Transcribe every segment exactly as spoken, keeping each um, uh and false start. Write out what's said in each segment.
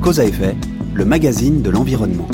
Cause à effet, le magazine de l'environnement.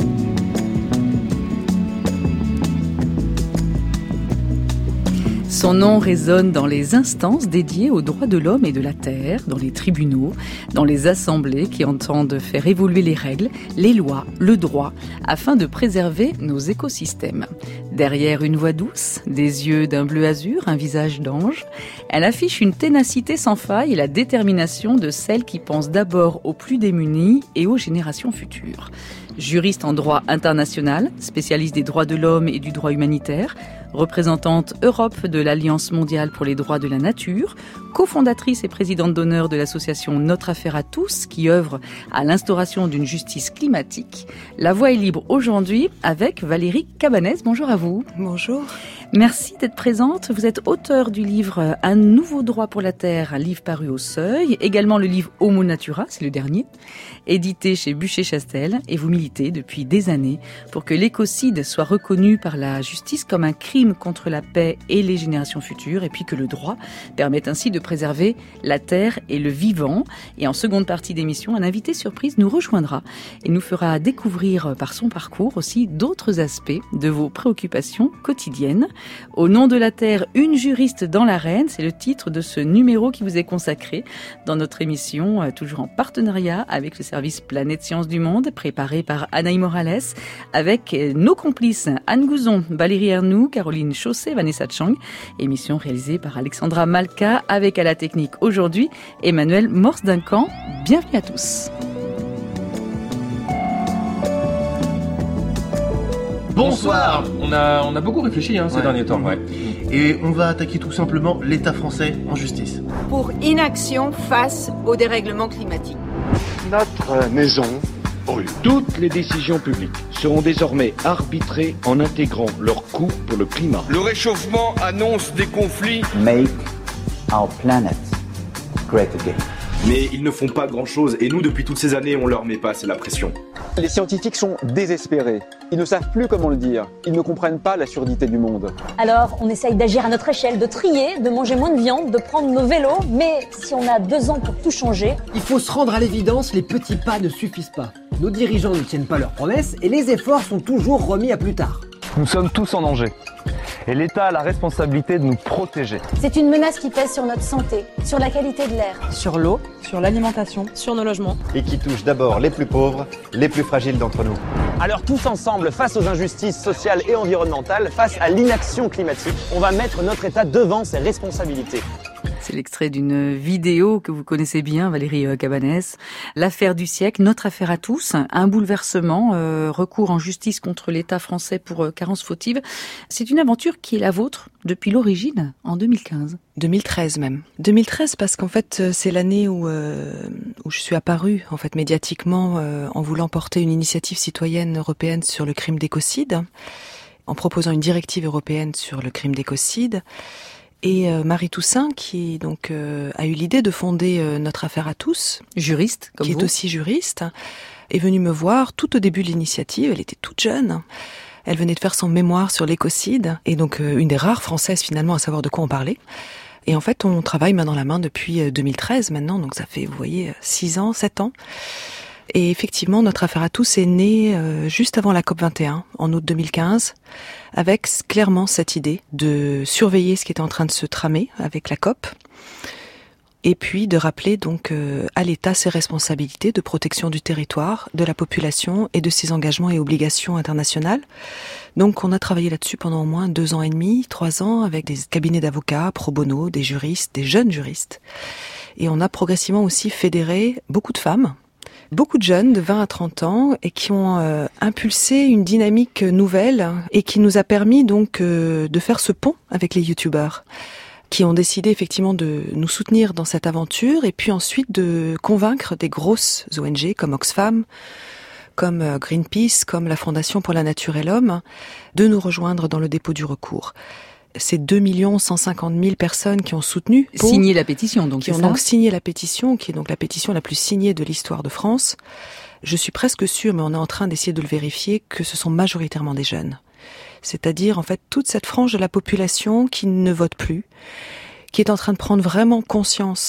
Son nom résonne dans les instances dédiées aux droits de l'homme et de la terre, dans les tribunaux, dans les assemblées qui entendent faire évoluer les règles, les lois, le droit, afin de préserver nos écosystèmes. Derrière une voix douce, des yeux d'un bleu azur, un visage d'ange, elle affiche une ténacité sans faille et la détermination de celle qui pense d'abord aux plus démunis et aux générations futures. Juriste en droit international, spécialiste des droits de l'homme et du droit humanitaire, représentante Europe de l'Alliance mondiale pour les droits de la nature, cofondatrice et présidente d'honneur de l'association Notre Affaire à tous, qui œuvre à l'instauration d'une justice climatique. La voix est libre aujourd'hui avec Valérie Cabanès. Bonjour à vous. Bonjour. Merci d'être présente. Vous êtes auteure du livre Un nouveau droit pour la terre, un livre paru au Seuil. Également le livre Homo Natura, c'est le dernier, édité chez Buchet-Chastel. Et vous militez depuis des années pour que l'écocide soit reconnu par la justice comme un crime contre la paix et les générations futures, et puis que le droit permette ainsi de préserver la terre et le vivant. Et en seconde partie d'émission, un invité surprise nous rejoindra et nous fera découvrir par son parcours aussi d'autres aspects de vos préoccupations quotidiennes. Au nom de la terre, une juriste dans l'arène, c'est le titre de ce numéro qui vous est consacré dans notre émission, toujours en partenariat avec le service Planète Sciences du Monde, préparé par Anaïs Morales, avec nos complices Anne Gouzon, Valérie Ernoux, Caroline Chaussé, Vanessa Chang. Émission réalisée par Alexandra Malka, avec à la technique aujourd'hui Emmanuel Morse-Duncan. Bienvenue à tous. Bonsoir. On a, on a beaucoup réfléchi hein, ces ouais. derniers temps. Ouais. Et on va attaquer tout simplement l'État français en justice. Pour inaction face au dérèglement climatique. Notre maison brûle. Toutes les décisions publiques seront désormais arbitrées en intégrant leurs coûts pour le climat. Le réchauffement annonce des conflits. Make our planet great again. Mais ils ne font pas grand-chose et nous, depuis toutes ces années, on leur met pas assez la pression. Les scientifiques sont désespérés. Ils ne savent plus comment le dire. Ils ne comprennent pas la surdité du monde. Alors, on essaye d'agir à notre échelle, de trier, de manger moins de viande, de prendre nos vélos. Mais si on a deux ans pour tout changer... Il faut se rendre à l'évidence, les petits pas ne suffisent pas. Nos dirigeants ne tiennent pas leurs promesses et les efforts sont toujours remis à plus tard. Nous sommes tous en danger. Et l'État a la responsabilité de nous protéger. C'est une menace qui pèse sur notre santé, sur la qualité de l'air, sur l'eau, sur l'alimentation, sur nos logements. Et qui touche d'abord les plus pauvres, les plus fragiles d'entre nous. Alors tous ensemble, face aux injustices sociales et environnementales, face à l'inaction climatique, on va mettre notre État devant ses responsabilités. C'est l'extrait d'une vidéo que vous connaissez bien, Valérie Cabanès. L'affaire du siècle, notre affaire à tous, un bouleversement, euh, recours en justice contre l'État français pour euh, carence fautive. C'est une aventure qui est la vôtre depuis l'origine, en deux mille quinze. deux mille treize même. deux mille treize parce qu'en fait c'est l'année où euh, où je suis apparue en fait médiatiquement euh, en voulant porter une initiative citoyenne européenne sur le crime d'écocide, en proposant une directive européenne sur le crime d'écocide. Et euh, Marie Toussaint, qui donc euh, a eu l'idée de fonder euh, Notre Affaire à tous, juriste, comme qui vous. est aussi juriste, est venue me voir tout au début de l'initiative. Elle était toute jeune. Elle venait de faire son mémoire sur l'écocide, et donc euh, une des rares françaises finalement à savoir de quoi on parlait. Et en fait, on travaille main dans la main depuis deux mille treize maintenant, donc ça fait, vous voyez, six ans, sept ans. Et effectivement, Notre Affaire à tous est née euh, juste avant la COP vingt et un, en août deux mille quinze, avec clairement cette idée de surveiller ce qui était en train de se tramer avec la COP, et puis de rappeler donc euh, à l'État ses responsabilités de protection du territoire, de la population et de ses engagements et obligations internationales. Donc on a travaillé là-dessus pendant au moins deux ans et demi, trois ans, avec des cabinets d'avocats, pro bono, des juristes, des jeunes juristes. Et on a progressivement aussi fédéré beaucoup de femmes, beaucoup de jeunes de vingt à trente ans et qui ont euh, impulsé une dynamique nouvelle et qui nous a permis donc euh, de faire ce pont avec les youtubeurs qui ont décidé effectivement de nous soutenir dans cette aventure et puis ensuite de convaincre des grosses O N G comme Oxfam, comme Greenpeace, comme la Fondation pour la Nature et l'Homme, de nous rejoindre dans le dépôt du recours. C'est deux millions cent cinquante mille personnes qui ont soutenu, pour, signé la pétition, donc qui ont ça donc signé la pétition, qui est donc la pétition la plus signée de l'histoire de France. Je suis presque sûre, mais on est en train d'essayer de le vérifier, que ce sont majoritairement des jeunes. C'est-à-dire, en fait, toute cette frange de la population qui ne vote plus, qui est en train de prendre vraiment conscience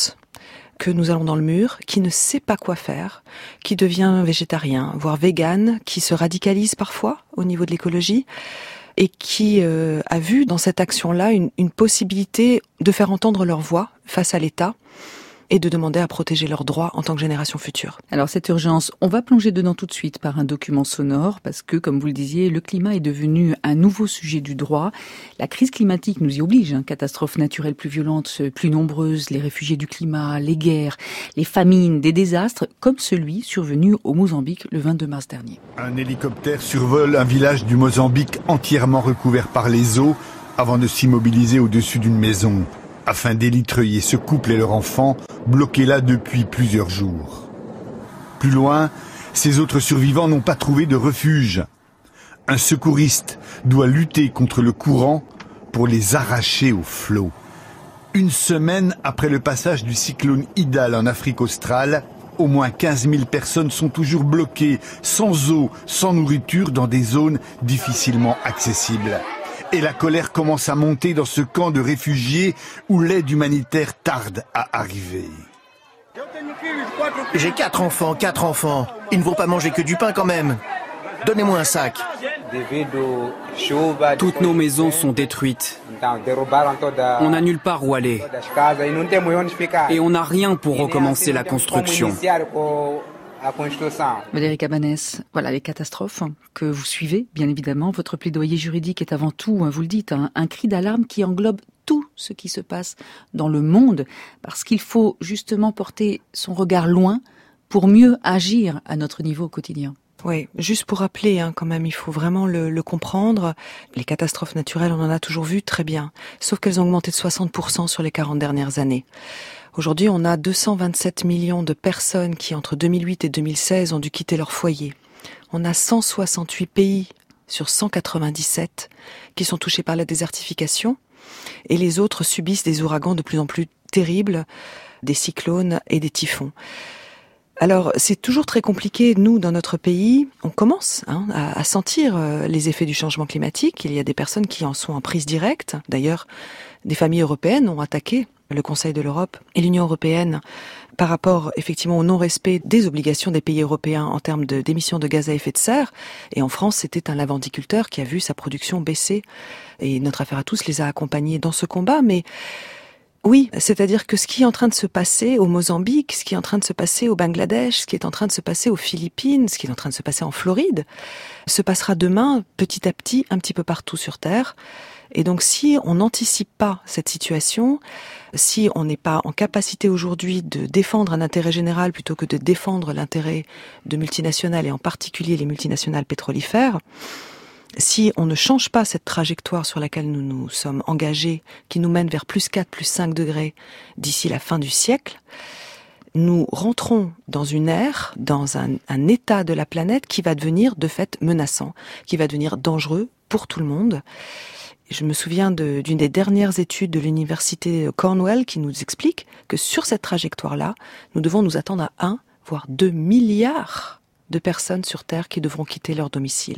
que nous allons dans le mur, qui ne sait pas quoi faire, qui devient végétarien, voire végane, qui se radicalise parfois au niveau de l'écologie, et qui euh, a vu dans cette action-là une, une possibilité de faire entendre leur voix face à l'État, et de demander à protéger leurs droits en tant que génération future. Alors cette urgence, on va plonger dedans tout de suite par un document sonore, parce que, comme vous le disiez, le climat est devenu un nouveau sujet du droit. La crise climatique nous y oblige, hein. Catastrophes naturelles plus violentes, plus nombreuses, les réfugiés du climat, les guerres, les famines, des désastres, comme celui survenu au Mozambique le vingt-deux mars dernier. Un hélicoptère survole un village du Mozambique entièrement recouvert par les eaux, avant de s'immobiliser au-dessus d'une maison, afin d'élitreiller ce couple et leur enfant, bloqués là depuis plusieurs jours. Plus loin, ces autres survivants n'ont pas trouvé de refuge. Un secouriste doit lutter contre le courant pour les arracher au flot. Une semaine après le passage du cyclone Idal en Afrique australe, au moins quinze mille personnes sont toujours bloquées, sans eau, sans nourriture, dans des zones difficilement accessibles. Et la colère commence à monter dans ce camp de réfugiés où l'aide humanitaire tarde à arriver. J'ai quatre enfants, quatre enfants. Ils ne vont pas manger que du pain quand même. Donnez-moi un sac. Toutes nos maisons sont détruites. On n'a nulle part où aller. Et on n'a rien pour recommencer la construction. Valérie Cabanès, voilà les catastrophes que vous suivez, bien évidemment. Votre plaidoyer juridique est avant tout, vous le dites, un, un cri d'alarme qui englobe tout ce qui se passe dans le monde, parce qu'il faut justement porter son regard loin pour mieux agir à notre niveau au quotidien. Oui, juste pour rappeler, hein, quand même, il faut vraiment le, le comprendre. Les catastrophes naturelles, on en a toujours vu très bien, sauf qu'elles ont augmenté de soixante pour cent sur les quarante dernières années. Aujourd'hui, on a deux cent vingt-sept millions de personnes qui, entre deux mille huit et deux mille seize, ont dû quitter leur foyer. On a cent soixante-huit pays sur cent quatre-vingt-dix-sept qui sont touchés par la désertification, et les autres subissent des ouragans de plus en plus terribles, des cyclones et des typhons. Alors, c'est toujours très compliqué. Nous, dans notre pays, on commence hein, à, à sentir euh, les effets du changement climatique. Il y a des personnes qui en sont en prise directe. D'ailleurs, des familles européennes ont attaqué le Conseil de l'Europe et l'Union européenne par rapport effectivement au non-respect des obligations des pays européens en termes de, d'émissions de gaz à effet de serre. Et en France, c'était un lavandiculteur qui a vu sa production baisser. Et notre affaire à tous les a accompagnés dans ce combat. Mais oui, c'est-à-dire que ce qui est en train de se passer au Mozambique, ce qui est en train de se passer au Bangladesh, ce qui est en train de se passer aux Philippines, ce qui est en train de se passer en Floride, se passera demain petit à petit un petit peu partout sur Terre. Et donc si on n'anticipe pas cette situation, si on n'est pas en capacité aujourd'hui de défendre un intérêt général plutôt que de défendre l'intérêt de multinationales et en particulier les multinationales pétrolifères, si on ne change pas cette trajectoire sur laquelle nous nous sommes engagés, qui nous mène vers plus quatre, plus cinq degrés d'ici la fin du siècle, nous rentrons dans une ère, dans un, un état de la planète qui va devenir de fait menaçant, qui va devenir dangereux pour tout le monde. Je me souviens de, d'une des dernières études de l'université Cornell qui nous explique que sur cette trajectoire-là, nous devons nous attendre à un, voire deux milliards de personnes sur Terre qui devront quitter leur domicile.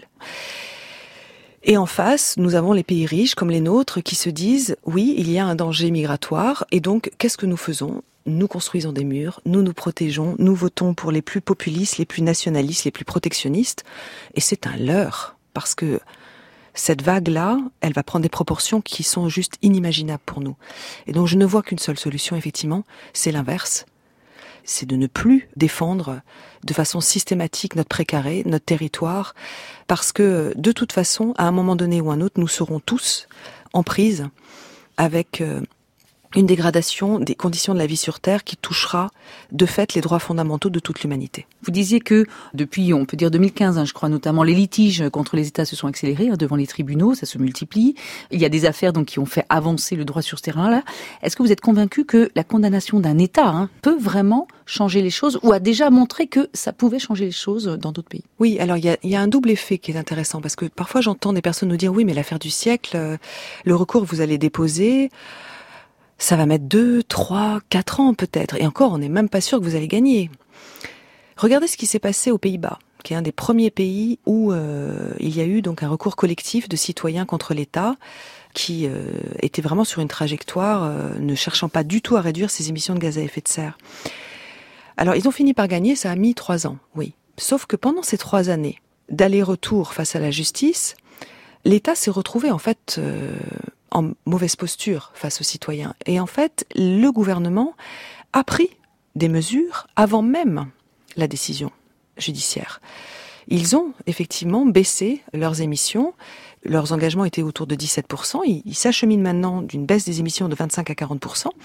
Et en face, nous avons les pays riches comme les nôtres qui se disent « oui, il y a un danger migratoire et donc qu'est-ce que nous faisons ? Nous construisons des murs, nous nous protégeons, nous votons pour les plus populistes, les plus nationalistes, les plus protectionnistes. » Et c'est un leurre parce que cette vague-là, elle va prendre des proportions qui sont juste inimaginables pour nous. Et donc je ne vois qu'une seule solution, effectivement, c'est l'inverse. C'est de ne plus défendre de façon systématique notre précaré, notre territoire, parce que de toute façon, à un moment donné ou un autre, nous serons tous en prise avec une dégradation des conditions de la vie sur Terre qui touchera de fait les droits fondamentaux de toute l'humanité. Vous disiez que depuis, on peut dire deux mille quinze, hein, je crois notamment, les litiges contre les États se sont accélérés hein, devant les tribunaux, ça se multiplie. Il y a des affaires donc qui ont fait avancer le droit sur ce terrain-là. Est-ce que vous êtes convaincu que la condamnation d'un État hein, peut vraiment changer les choses ou a déjà montré que ça pouvait changer les choses dans d'autres pays? Oui, alors il y a, il y a un double effet qui est intéressant parce que parfois j'entends des personnes nous dire oui, mais l'affaire du siècle, euh, le recours que vous allez déposer, ça va mettre deux, trois, quatre ans peut-être. Et encore, on n'est même pas sûr que vous allez gagner. Regardez ce qui s'est passé aux Pays-Bas, qui est un des premiers pays où euh, il y a eu donc un recours collectif de citoyens contre l'État, qui euh, était vraiment sur une trajectoire euh, ne cherchant pas du tout à réduire ses émissions de gaz à effet de serre. Alors, ils ont fini par gagner, ça a mis trois ans, oui. Sauf que pendant ces trois années d'aller-retour face à la justice, l'État s'est retrouvé en fait euh, en mauvaise posture face aux citoyens. Et en fait, le gouvernement a pris des mesures avant même la décision judiciaire. Ils ont effectivement baissé leurs émissions. Leurs engagements étaient autour de dix-sept pour cent. Ils, ils s'acheminent maintenant d'une baisse des émissions de vingt-cinq à quarante pour cent.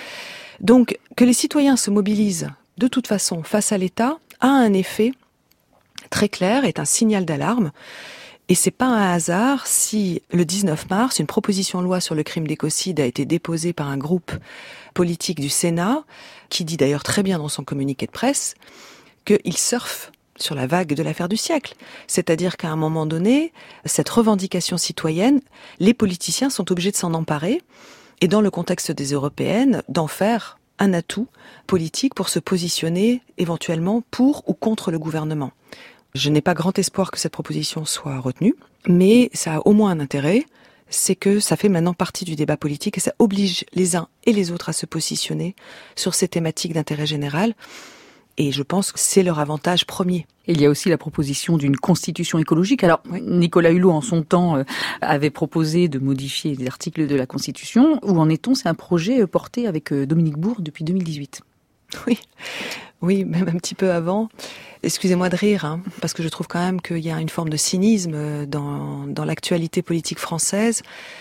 Donc, que les citoyens se mobilisent de toute façon face à l'État a un effet très clair, est un signal d'alarme. Et c'est pas un hasard si le dix-neuf mars, une proposition de loi sur le crime d'écocide a été déposée par un groupe politique du Sénat, qui dit d'ailleurs très bien dans son communiqué de presse qu'il surfe sur la vague de l'affaire du siècle. C'est-à-dire qu'à un moment donné, cette revendication citoyenne, les politiciens sont obligés de s'en emparer et dans le contexte des européennes, d'en faire un atout politique pour se positionner éventuellement pour ou contre le gouvernement. Je n'ai pas grand espoir que cette proposition soit retenue, mais ça a au moins un intérêt, c'est que ça fait maintenant partie du débat politique et ça oblige les uns et les autres à se positionner sur ces thématiques d'intérêt général. Et je pense que c'est leur avantage premier. Il y a aussi la proposition d'une constitution écologique. Alors, oui. Nicolas Hulot, en son temps, euh, avait proposé de modifier les articles de la Constitution. Où en est-on ? C'est un projet porté avec euh, Dominique Bourg depuis deux mille dix-huit. Oui, oui, même un petit peu avant. Excusez-moi de rire, hein, parce que je trouve quand même qu'il y a une forme de cynisme dans, dans l'actualité politique française.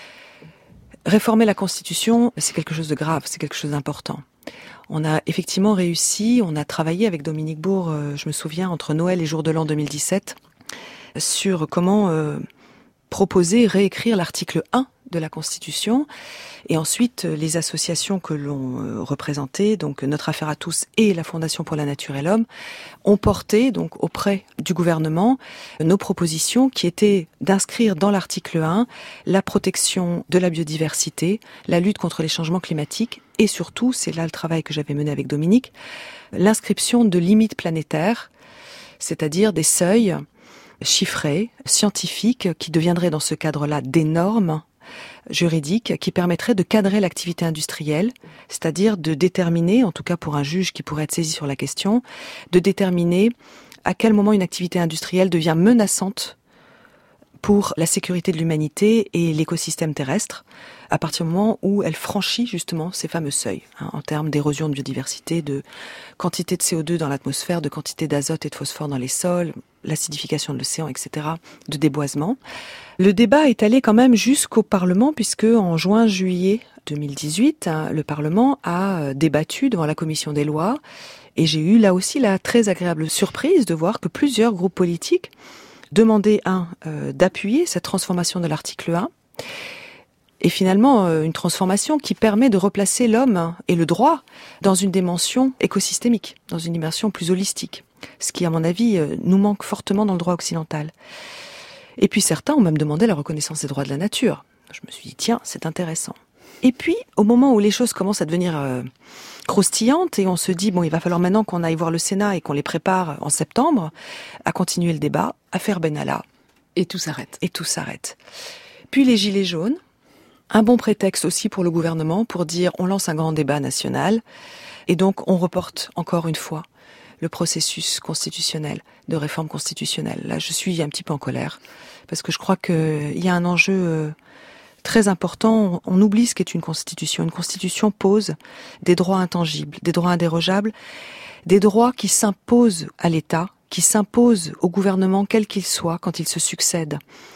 Réformer la Constitution, c'est quelque chose de grave, c'est quelque chose d'important. On a effectivement réussi, on a travaillé avec Dominique Bourg, euh, je me souviens, entre Noël et Jour de l'An deux mille dix-sept, sur comment euh, proposer, réécrire l'article un de la Constitution, et ensuite les associations que l'on euh, représentait, donc Notre Affaire à tous et la Fondation pour la Nature et l'Homme, ont porté donc auprès du gouvernement nos propositions qui étaient d'inscrire dans l'article un la protection de la biodiversité, la lutte contre les changements climatiques et surtout, c'est là le travail que j'avais mené avec Dominique, l'inscription de limites planétaires, c'est-à-dire des seuils chiffrés, scientifiques, qui deviendraient dans ce cadre-là des normes juridiques qui permettraient de cadrer l'activité industrielle, c'est-à-dire de déterminer, en tout cas pour un juge qui pourrait être saisi sur la question, de déterminer à quel moment une activité industrielle devient menaçante pour la sécurité de l'humanité et l'écosystème terrestre, à partir du moment où elle franchit justement ces fameux seuils, hein, en termes d'érosion de biodiversité, de quantité de C O deux dans l'atmosphère, de quantité d'azote et de phosphore dans les sols, l'acidification de l'océan, et cetera, de déboisement. Le débat est allé quand même jusqu'au Parlement, puisque en juin-juillet deux mille dix-huit, hein, le Parlement a débattu devant la Commission des lois, et j'ai eu là aussi la très agréable surprise de voir que plusieurs groupes politiques demandaient, un, euh, d'appuyer cette transformation de l'article un, et finalement euh, une transformation qui permet de replacer l'homme et le droit dans une dimension écosystémique, dans une dimension plus holistique, ce qui, à mon avis, euh, nous manque fortement dans le droit occidental. Et puis certains ont même demandé la reconnaissance des droits de la nature. Je me suis dit, tiens, c'est intéressant. Et puis, au moment où les choses commencent à devenir euh, croustillantes et on se dit, bon, il va falloir maintenant qu'on aille voir le Sénat et qu'on les prépare en septembre, à continuer le débat, affaire Benalla. Et tout s'arrête. Et tout s'arrête. Puis les Gilets jaunes, un bon prétexte aussi pour le gouvernement pour dire, on lance un grand débat national et donc on reporte encore une fois le processus constitutionnel, de réforme constitutionnelle. Là, je suis un petit peu en colère parce que je crois qu'il y a un enjeu euh, très important. On oublie ce qu'est une constitution. Une constitution pose des droits intangibles, des droits indérogeables, des droits qui s'imposent à l'État, qui s'imposent au gouvernement quel qu'il soit quand il se succède.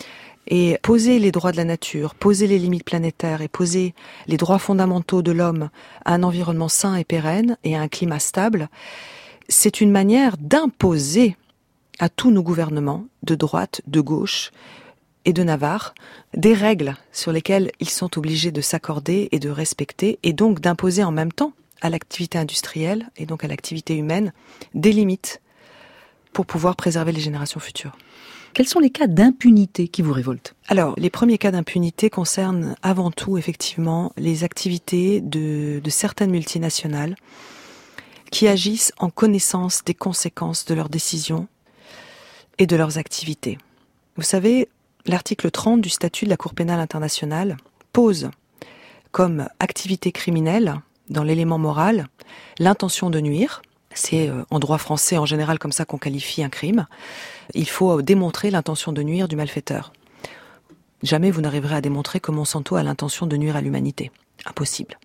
Et poser les droits de la nature, poser les limites planétaires et poser les droits fondamentaux de l'homme à un environnement sain et pérenne et à un climat stable, c'est une manière d'imposer à tous nos gouvernements, de droite, de gauche et de Navarre, des règles sur lesquelles ils sont obligés de s'accorder et de respecter, et donc d'imposer en même temps à l'activité industrielle et donc à l'activité humaine des limites pour pouvoir préserver les générations futures. Quels sont les cas d'impunité qui vous révoltent ? Alors, les premiers cas d'impunité concernent avant tout, effectivement, les activités de, de certaines multinationales qui agissent en connaissance des conséquences de leurs décisions et de leurs activités. Vous savez, l'article trente du statut de la Cour pénale internationale pose comme activité criminelle, dans l'élément moral, l'intention de nuire. C'est euh, en droit français en général comme ça qu'on qualifie un crime. Il faut démontrer l'intention de nuire du malfaiteur. Jamais vous n'arriverez à démontrer que Monsanto a l'intention de nuire à l'humanité. Impossible.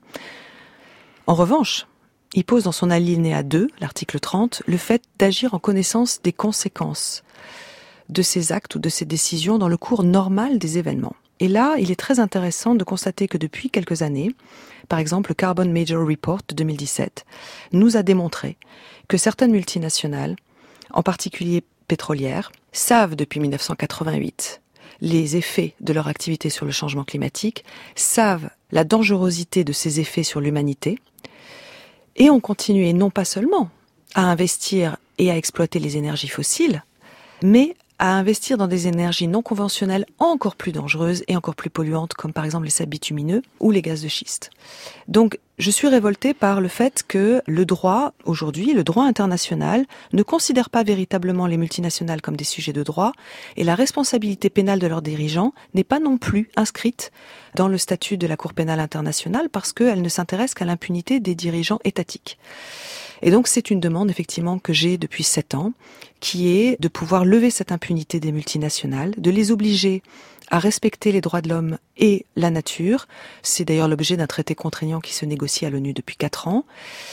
En revanche, il pose dans son alinéa deux, l'article trente, le fait d'agir en connaissance des conséquences de ses actes ou de ses décisions dans le cours normal des événements. Et là, il est très intéressant de constater que depuis quelques années, par exemple le Carbon Major Report de deux mille dix-sept, nous a démontré que certaines multinationales, en particulier pétrolières, savent depuis mille neuf cent quatre-vingt-huit les effets de leur activité sur le changement climatique, savent la dangerosité de ces effets sur l'humanité, et ont continué non pas seulement à investir et à exploiter les énergies fossiles, mais à investir dans des énergies non conventionnelles encore plus dangereuses et encore plus polluantes, comme par exemple les sables bitumineux ou les gaz de schiste. Donc, je suis révoltée par le fait que le droit, aujourd'hui, le droit international, ne considère pas véritablement les multinationales comme des sujets de droit, et la responsabilité pénale de leurs dirigeants n'est pas non plus inscrite dans le statut de la Cour pénale internationale, parce qu'elle ne s'intéresse qu'à l'impunité des dirigeants étatiques. Et donc c'est une demande effectivement que j'ai depuis sept ans, qui est de pouvoir lever cette impunité des multinationales, de les obliger à respecter les droits de l'homme et la nature. C'est d'ailleurs l'objet d'un traité contraignant qui se négocie à l'ONU depuis quatre ans.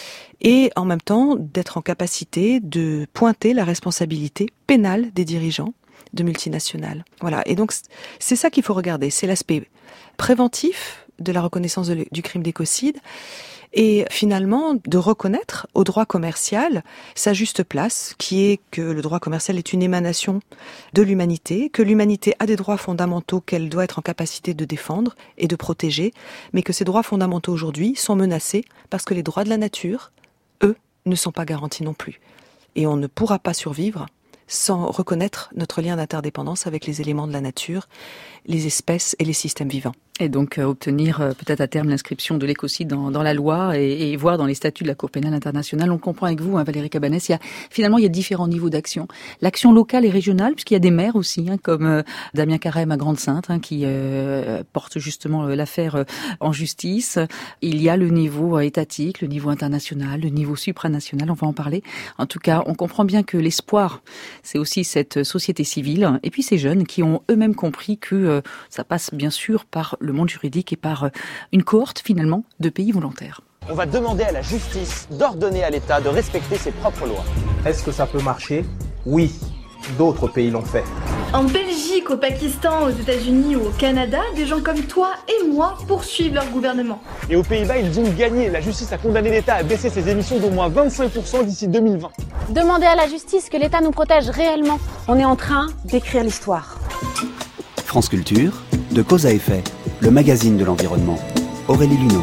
Et en même temps d'être en capacité de pointer la responsabilité pénale des dirigeants de multinationales. Voilà. Et donc c'est ça qu'il faut regarder. C'est l'aspect préventif de la reconnaissance de, du crime d'écocide, et finalement de reconnaître au droit commercial sa juste place, qui est que le droit commercial est une émanation de l'humanité, que l'humanité a des droits fondamentaux qu'elle doit être en capacité de défendre et de protéger, mais que ces droits fondamentaux aujourd'hui sont menacés parce que les droits de la nature, eux, ne sont pas garantis non plus. Et on ne pourra pas survivre sans reconnaître notre lien d'interdépendance avec les éléments de la nature, les espèces et les systèmes vivants. Et donc euh, obtenir euh, peut-être à terme l'inscription de l'écocide dans, dans la loi et, et voir dans les statuts de la Cour pénale internationale. On comprend avec vous, hein, Valérie Cabanès, il y a, finalement il y a différents niveaux d'action. L'action locale et régionale, puisqu'il y a des maires aussi, hein, comme euh, Damien Carême à Grande-Synthe, hein, qui euh, porte justement euh, l'affaire euh, en justice. Il y a le niveau euh, étatique, le niveau international, le niveau supranational, on va en parler. En tout cas, on comprend bien que l'espoir, c'est aussi cette société civile, et puis ces jeunes qui ont eux-mêmes compris que euh, ça passe bien sûr par le monde juridique et par une cohorte finalement de pays volontaires. On va demander à la justice d'ordonner à l'État de respecter ses propres lois. Est-ce que ça peut marcher ? Oui, d'autres pays l'ont fait. En Belgique, au Pakistan, aux États-Unis ou au Canada, des gens comme toi et moi poursuivent leur gouvernement. Et aux Pays-Bas, ils ont gagné. La justice a condamné l'État à baisser ses émissions d'au moins vingt-cinq pour cent d'ici deux mille vingt. Demandez à la justice que l'État nous protège réellement. On est en train d'écrire l'histoire. France Culture, de cause à effet, le magazine de l'environnement. Aurélie Luneau.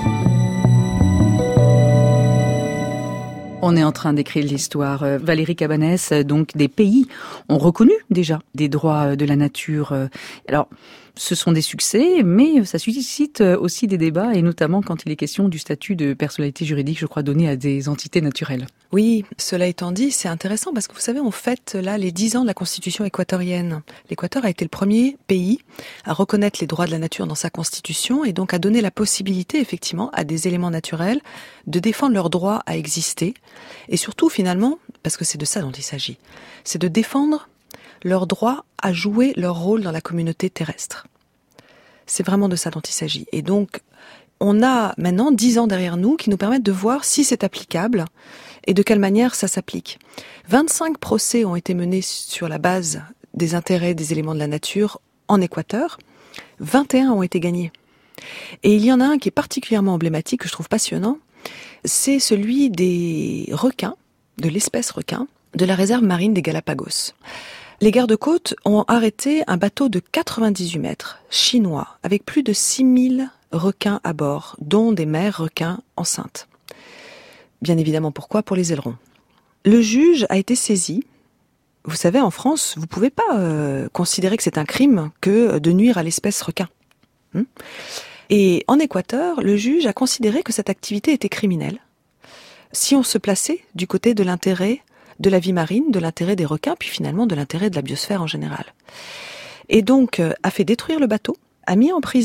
On est en train d'écrire l'histoire. Valérie Cabanès, donc des pays ont reconnu déjà des droits de la nature. Alors, ce sont des succès, mais ça suscite aussi des débats, et notamment quand il est question du statut de personnalité juridique, je crois, donné à des entités naturelles. Oui, cela étant dit, c'est intéressant parce que vous savez, on fête là les dix ans de la Constitution équatorienne. L'Équateur a été le premier pays à reconnaître les droits de la nature dans sa Constitution et donc à donner la possibilité, effectivement, à des éléments naturels de défendre leur droit à exister. Et surtout, finalement, parce que c'est de ça dont il s'agit, c'est de défendre leur droit à jouer leur rôle dans la communauté terrestre. C'est vraiment de ça dont il s'agit. Et donc, on a maintenant dix ans derrière nous qui nous permettent de voir si c'est applicable et de quelle manière ça s'applique. vingt-cinq procès ont été menés sur la base des intérêts des éléments de la nature en Équateur. vingt et un ont été gagnés. Et il y en a un qui est particulièrement emblématique, que je trouve passionnant, c'est celui des requins, de l'espèce requin, de la réserve marine des Galapagos. Les gardes-côtes ont arrêté un bateau de quatre-vingt-dix-huit mètres, chinois, avec plus de six mille requins à bord, dont des mères requins enceintes. Bien évidemment, pourquoi ? Pour les ailerons. Le juge a été saisi. Vous savez, en France, vous ne pouvez pas euh, considérer que c'est un crime que de nuire à l'espèce requin. Hum Et en Équateur, le juge a considéré que cette activité était criminelle. Si on se plaçait du côté de l'intérêt de la vie marine, de l'intérêt des requins, puis finalement de l'intérêt de la biosphère en général. Et donc, euh, a fait détruire le bateau, a mis en prison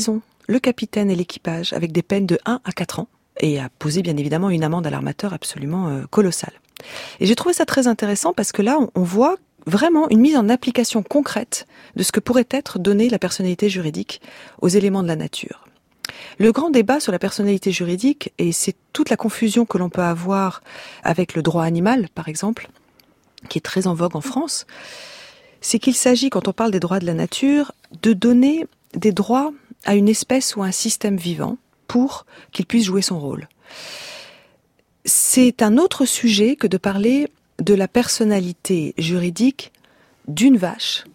le capitaine et l'équipage avec des peines de un à quatre ans et a posé bien évidemment une amende à l'armateur absolument euh, colossale. Et j'ai trouvé ça très intéressant parce que là, on, on voit vraiment une mise en application concrète de ce que pourrait être donner la personnalité juridique aux éléments de la nature. Le grand débat sur la personnalité juridique, et c'est toute la confusion que l'on peut avoir avec le droit animal, par exemple, qui est très en vogue en France, c'est qu'il s'agit, quand on parle des droits de la nature, de donner des droits à une espèce ou à un système vivant pour qu'il puisse jouer son rôle. C'est un autre sujet que de parler de la personnalité juridique d'une vache,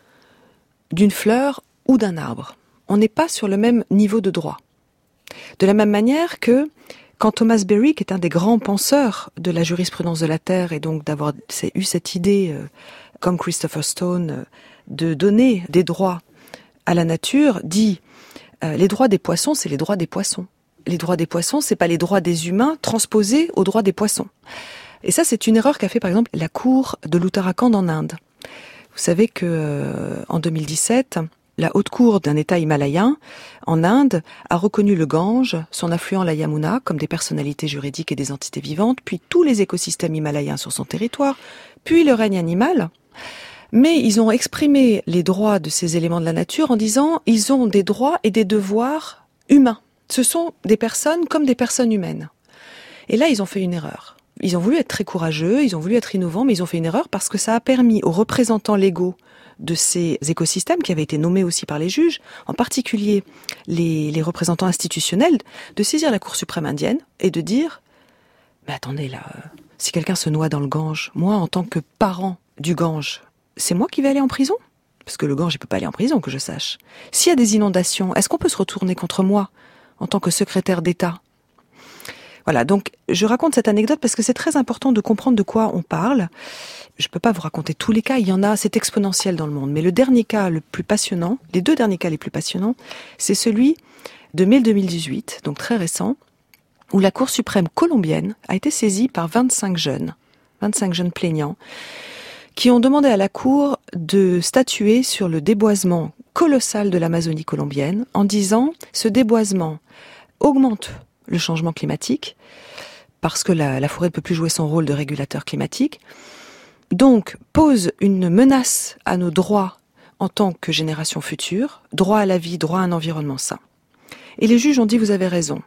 d'une fleur ou d'un arbre. On n'est pas sur le même niveau de droit. De la même manière que quand Thomas Berry, qui est un des grands penseurs de la jurisprudence de la Terre, et donc d'avoir eu cette idée, euh, comme Christopher Stone, euh, de donner des droits à la nature, dit euh, les droits des poissons, c'est les droits des poissons. Les droits des poissons, c'est pas les droits des humains transposés aux droits des poissons. Et ça, c'est une erreur qu'a fait par exemple la cour de l'Uttarakhand en Inde. Vous savez que euh, en deux mille dix-sept, la haute cour d'un État himalayen en Inde a reconnu le Gange, son affluent la Yamuna, comme des personnalités juridiques et des entités vivantes, puis tous les écosystèmes himalayens sur son territoire, puis le règne animal. Mais ils ont exprimé les droits de ces éléments de la nature en disant ils ont des droits et des devoirs humains. Ce sont des personnes comme des personnes humaines. Et là, ils ont fait une erreur. Ils ont voulu être très courageux, ils ont voulu être innovants, mais ils ont fait une erreur parce que ça a permis aux représentants légaux de ces écosystèmes, qui avaient été nommés aussi par les juges, en particulier les, les représentants institutionnels, de saisir la Cour suprême indienne et de dire « Mais attendez, là, si quelqu'un se noie dans le Gange, moi, en tant que parent du Gange, c'est moi qui vais aller en prison ? Parce que le Gange, il peut pas aller en prison, que je sache. S'il y a des inondations, est-ce qu'on peut se retourner contre moi en tant que secrétaire d'État ? Voilà, donc je raconte cette anecdote parce que c'est très important de comprendre de quoi on parle. Je peux pas vous raconter tous les cas, il y en a, c'est exponentiel dans le monde. Mais le dernier cas le plus passionnant, les deux derniers cas les plus passionnants, c'est celui de mai deux mille dix-huit, donc très récent, où la Cour suprême colombienne a été saisie par vingt-cinq jeunes, vingt-cinq jeunes plaignants, qui ont demandé à la Cour de statuer sur le déboisement colossal de l'Amazonie colombienne, en disant ce déboisement augmente le changement climatique, parce que la, la forêt ne peut plus jouer son rôle de régulateur climatique, donc pose une menace à nos droits en tant que génération future, droit à la vie, droit à un environnement sain. Et les juges ont dit, vous avez raison,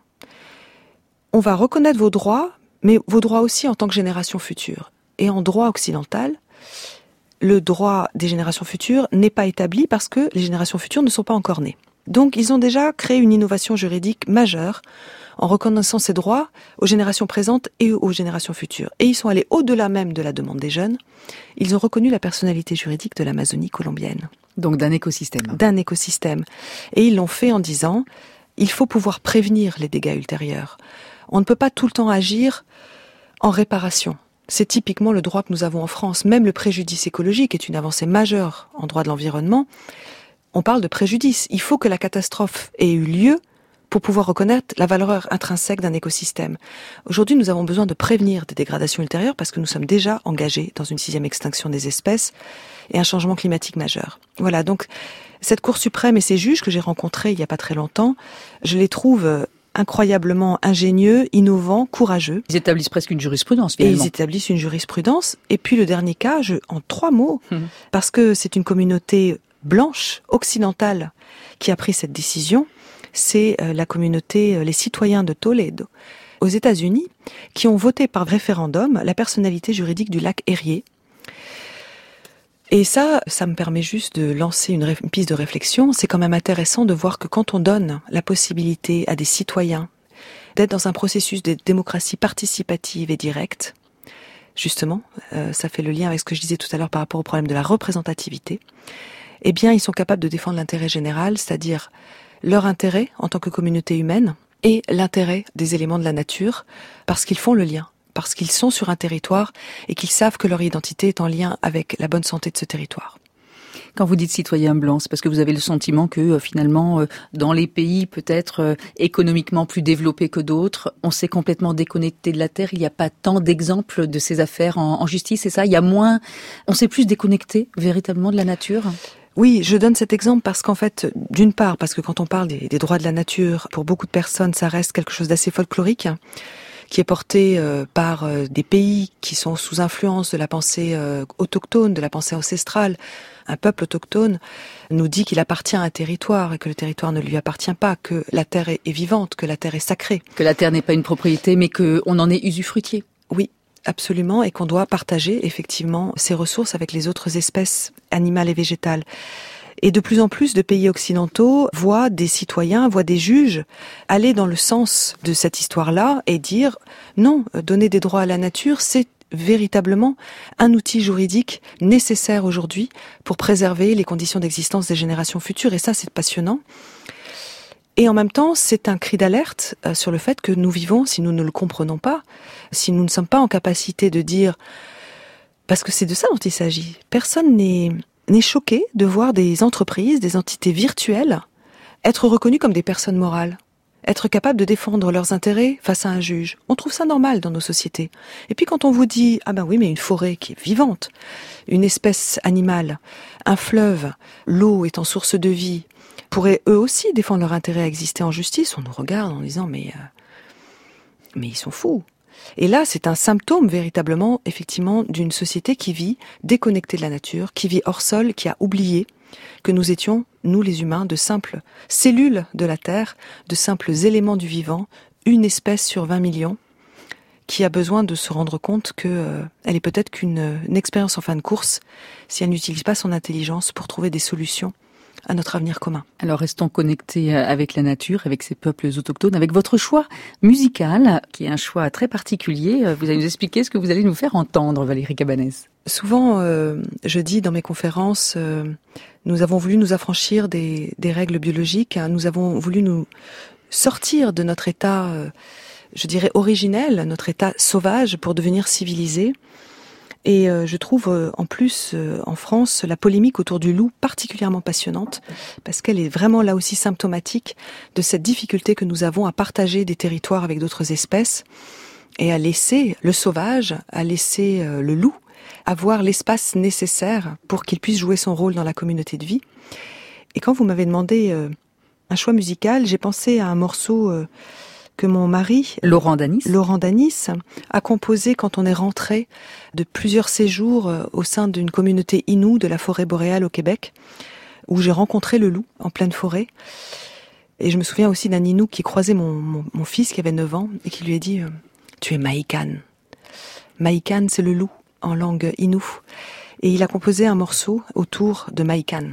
on va reconnaître vos droits, mais vos droits aussi en tant que génération future. Et en droit occidental, le droit des générations futures n'est pas établi parce que les générations futures ne sont pas encore nées. Donc ils ont déjà créé une innovation juridique majeure en reconnaissant ces droits aux générations présentes et aux générations futures. Et ils sont allés au-delà même de la demande des jeunes. Ils ont reconnu la personnalité juridique de l'Amazonie colombienne. Donc d'un écosystème. D'un écosystème. Et ils l'ont fait en disant, il faut pouvoir prévenir les dégâts ultérieurs. On ne peut pas tout le temps agir en réparation. C'est typiquement le droit que nous avons en France. Même le préjudice écologique est une avancée majeure en droit de l'environnement. On parle de préjudice. Il faut que la catastrophe ait eu lieu pour pouvoir reconnaître la valeur intrinsèque d'un écosystème. Aujourd'hui, nous avons besoin de prévenir des dégradations ultérieures parce que nous sommes déjà engagés dans une sixième extinction des espèces et un changement climatique majeur. Voilà, donc cette Cour suprême et ces juges que j'ai rencontrés il n'y a pas très longtemps, je les trouve incroyablement ingénieux, innovants, courageux. Ils établissent presque une jurisprudence, finalement. Et ils établissent une jurisprudence. Et puis le dernier cas, je, en trois mots, mmh. parce que c'est une communauté blanche, occidentale, qui a pris cette décision, c'est la communauté, les citoyens de Toledo, aux États-Unis, qui ont voté par référendum la personnalité juridique du lac Erie. Et ça, ça me permet juste de lancer une, ré- une piste de réflexion. C'est quand même intéressant de voir que quand on donne la possibilité à des citoyens d'être dans un processus de démocratie participative et directe, justement, euh, ça fait le lien avec ce que je disais tout à l'heure par rapport au problème de la représentativité, eh bien, ils sont capables de défendre l'intérêt général, c'est-à-dire leur intérêt en tant que communauté humaine et l'intérêt des éléments de la nature, parce qu'ils font le lien, parce qu'ils sont sur un territoire et qu'ils savent que leur identité est en lien avec la bonne santé de ce territoire. Quand vous dites citoyen blanc, c'est parce que vous avez le sentiment que euh, finalement, euh, dans les pays peut-être euh, économiquement plus développés que d'autres, on s'est complètement déconnecté de la terre. Il n'y a pas tant d'exemples de ces affaires en, en justice, c'est ça ? Il y a moins, on s'est plus déconnecté véritablement de la nature ? Oui, je donne cet exemple parce qu'en fait, d'une part, parce que quand on parle des, des droits de la nature, pour beaucoup de personnes, ça reste quelque chose d'assez folklorique, qui est porté euh, par euh, des pays qui sont sous influence de la pensée euh, autochtone, de la pensée ancestrale. Un peuple autochtone nous dit qu'il appartient à un territoire et que le territoire ne lui appartient pas, que la terre est, est vivante, que la terre est sacrée. Que la terre n'est pas une propriété, mais qu'on en est usufruitier. Oui. Absolument, et qu'on doit partager effectivement ces ressources avec les autres espèces animales et végétales. Et de plus en plus de pays occidentaux voient des citoyens, voient des juges aller dans le sens de cette histoire-là et dire non, donner des droits à la nature, c'est véritablement un outil juridique nécessaire aujourd'hui pour préserver les conditions d'existence des générations futures. Et ça, c'est passionnant. Et en même temps, c'est un cri d'alerte sur le fait que nous vivons, si nous ne le comprenons pas, si nous ne sommes pas en capacité de dire, parce que c'est de ça dont il s'agit, personne n'est, n'est choqué de voir des entreprises, des entités virtuelles, être reconnues comme des personnes morales, être capables de défendre leurs intérêts face à un juge. On trouve ça normal dans nos sociétés. Et puis quand on vous dit, ah ben oui, mais une forêt qui est vivante, une espèce animale, un fleuve, l'eau étant source de vie, pourraient eux aussi défendre leur intérêt à exister en justice, on nous regarde en disant mais euh, mais ils sont fous. Et là, c'est un symptôme véritablement, effectivement, d'une société qui vit déconnectée de la nature, qui vit hors sol, qui a oublié que nous étions, nous les humains, de simples cellules de la Terre, de simples éléments du vivant, une espèce sur vingt millions, qui a besoin de se rendre compte que euh, elle est peut-être qu'une une expérience en fin de course si elle n'utilise pas son intelligence pour trouver des solutions à notre avenir commun. Alors restons connectés avec la nature, avec ces peuples autochtones, avec votre choix musical, qui est un choix très particulier. Vous allez nous expliquer ce que vous allez nous faire entendre, Valérie Cabanès. Souvent, euh, je dis dans mes conférences, euh, nous avons voulu nous affranchir des, des règles biologiques, hein, nous avons voulu nous sortir de notre état, euh, je dirais originel, notre état sauvage pour devenir civilisé. Et euh, je trouve euh, en plus euh, en France la polémique autour du loup particulièrement passionnante parce qu'elle est vraiment là aussi symptomatique de cette difficulté que nous avons à partager des territoires avec d'autres espèces et à laisser le sauvage, à laisser euh, le loup avoir l'espace nécessaire pour qu'il puisse jouer son rôle dans la communauté de vie. Et quand vous m'avez demandé euh, un choix musical, j'ai pensé à un morceau euh, que mon mari, Laurent Danis, Laurent Danis, a composé quand on est rentré de plusieurs séjours au sein d'une communauté Innu de la forêt boréale au Québec, où j'ai rencontré le loup en pleine forêt. Et je me souviens aussi d'un Innu qui croisait mon, mon, mon fils qui avait neuf ans et qui lui a dit « Tu es Mahican ». Mahican, c'est le loup en langue Innu. Et il a composé un morceau autour de Mahican.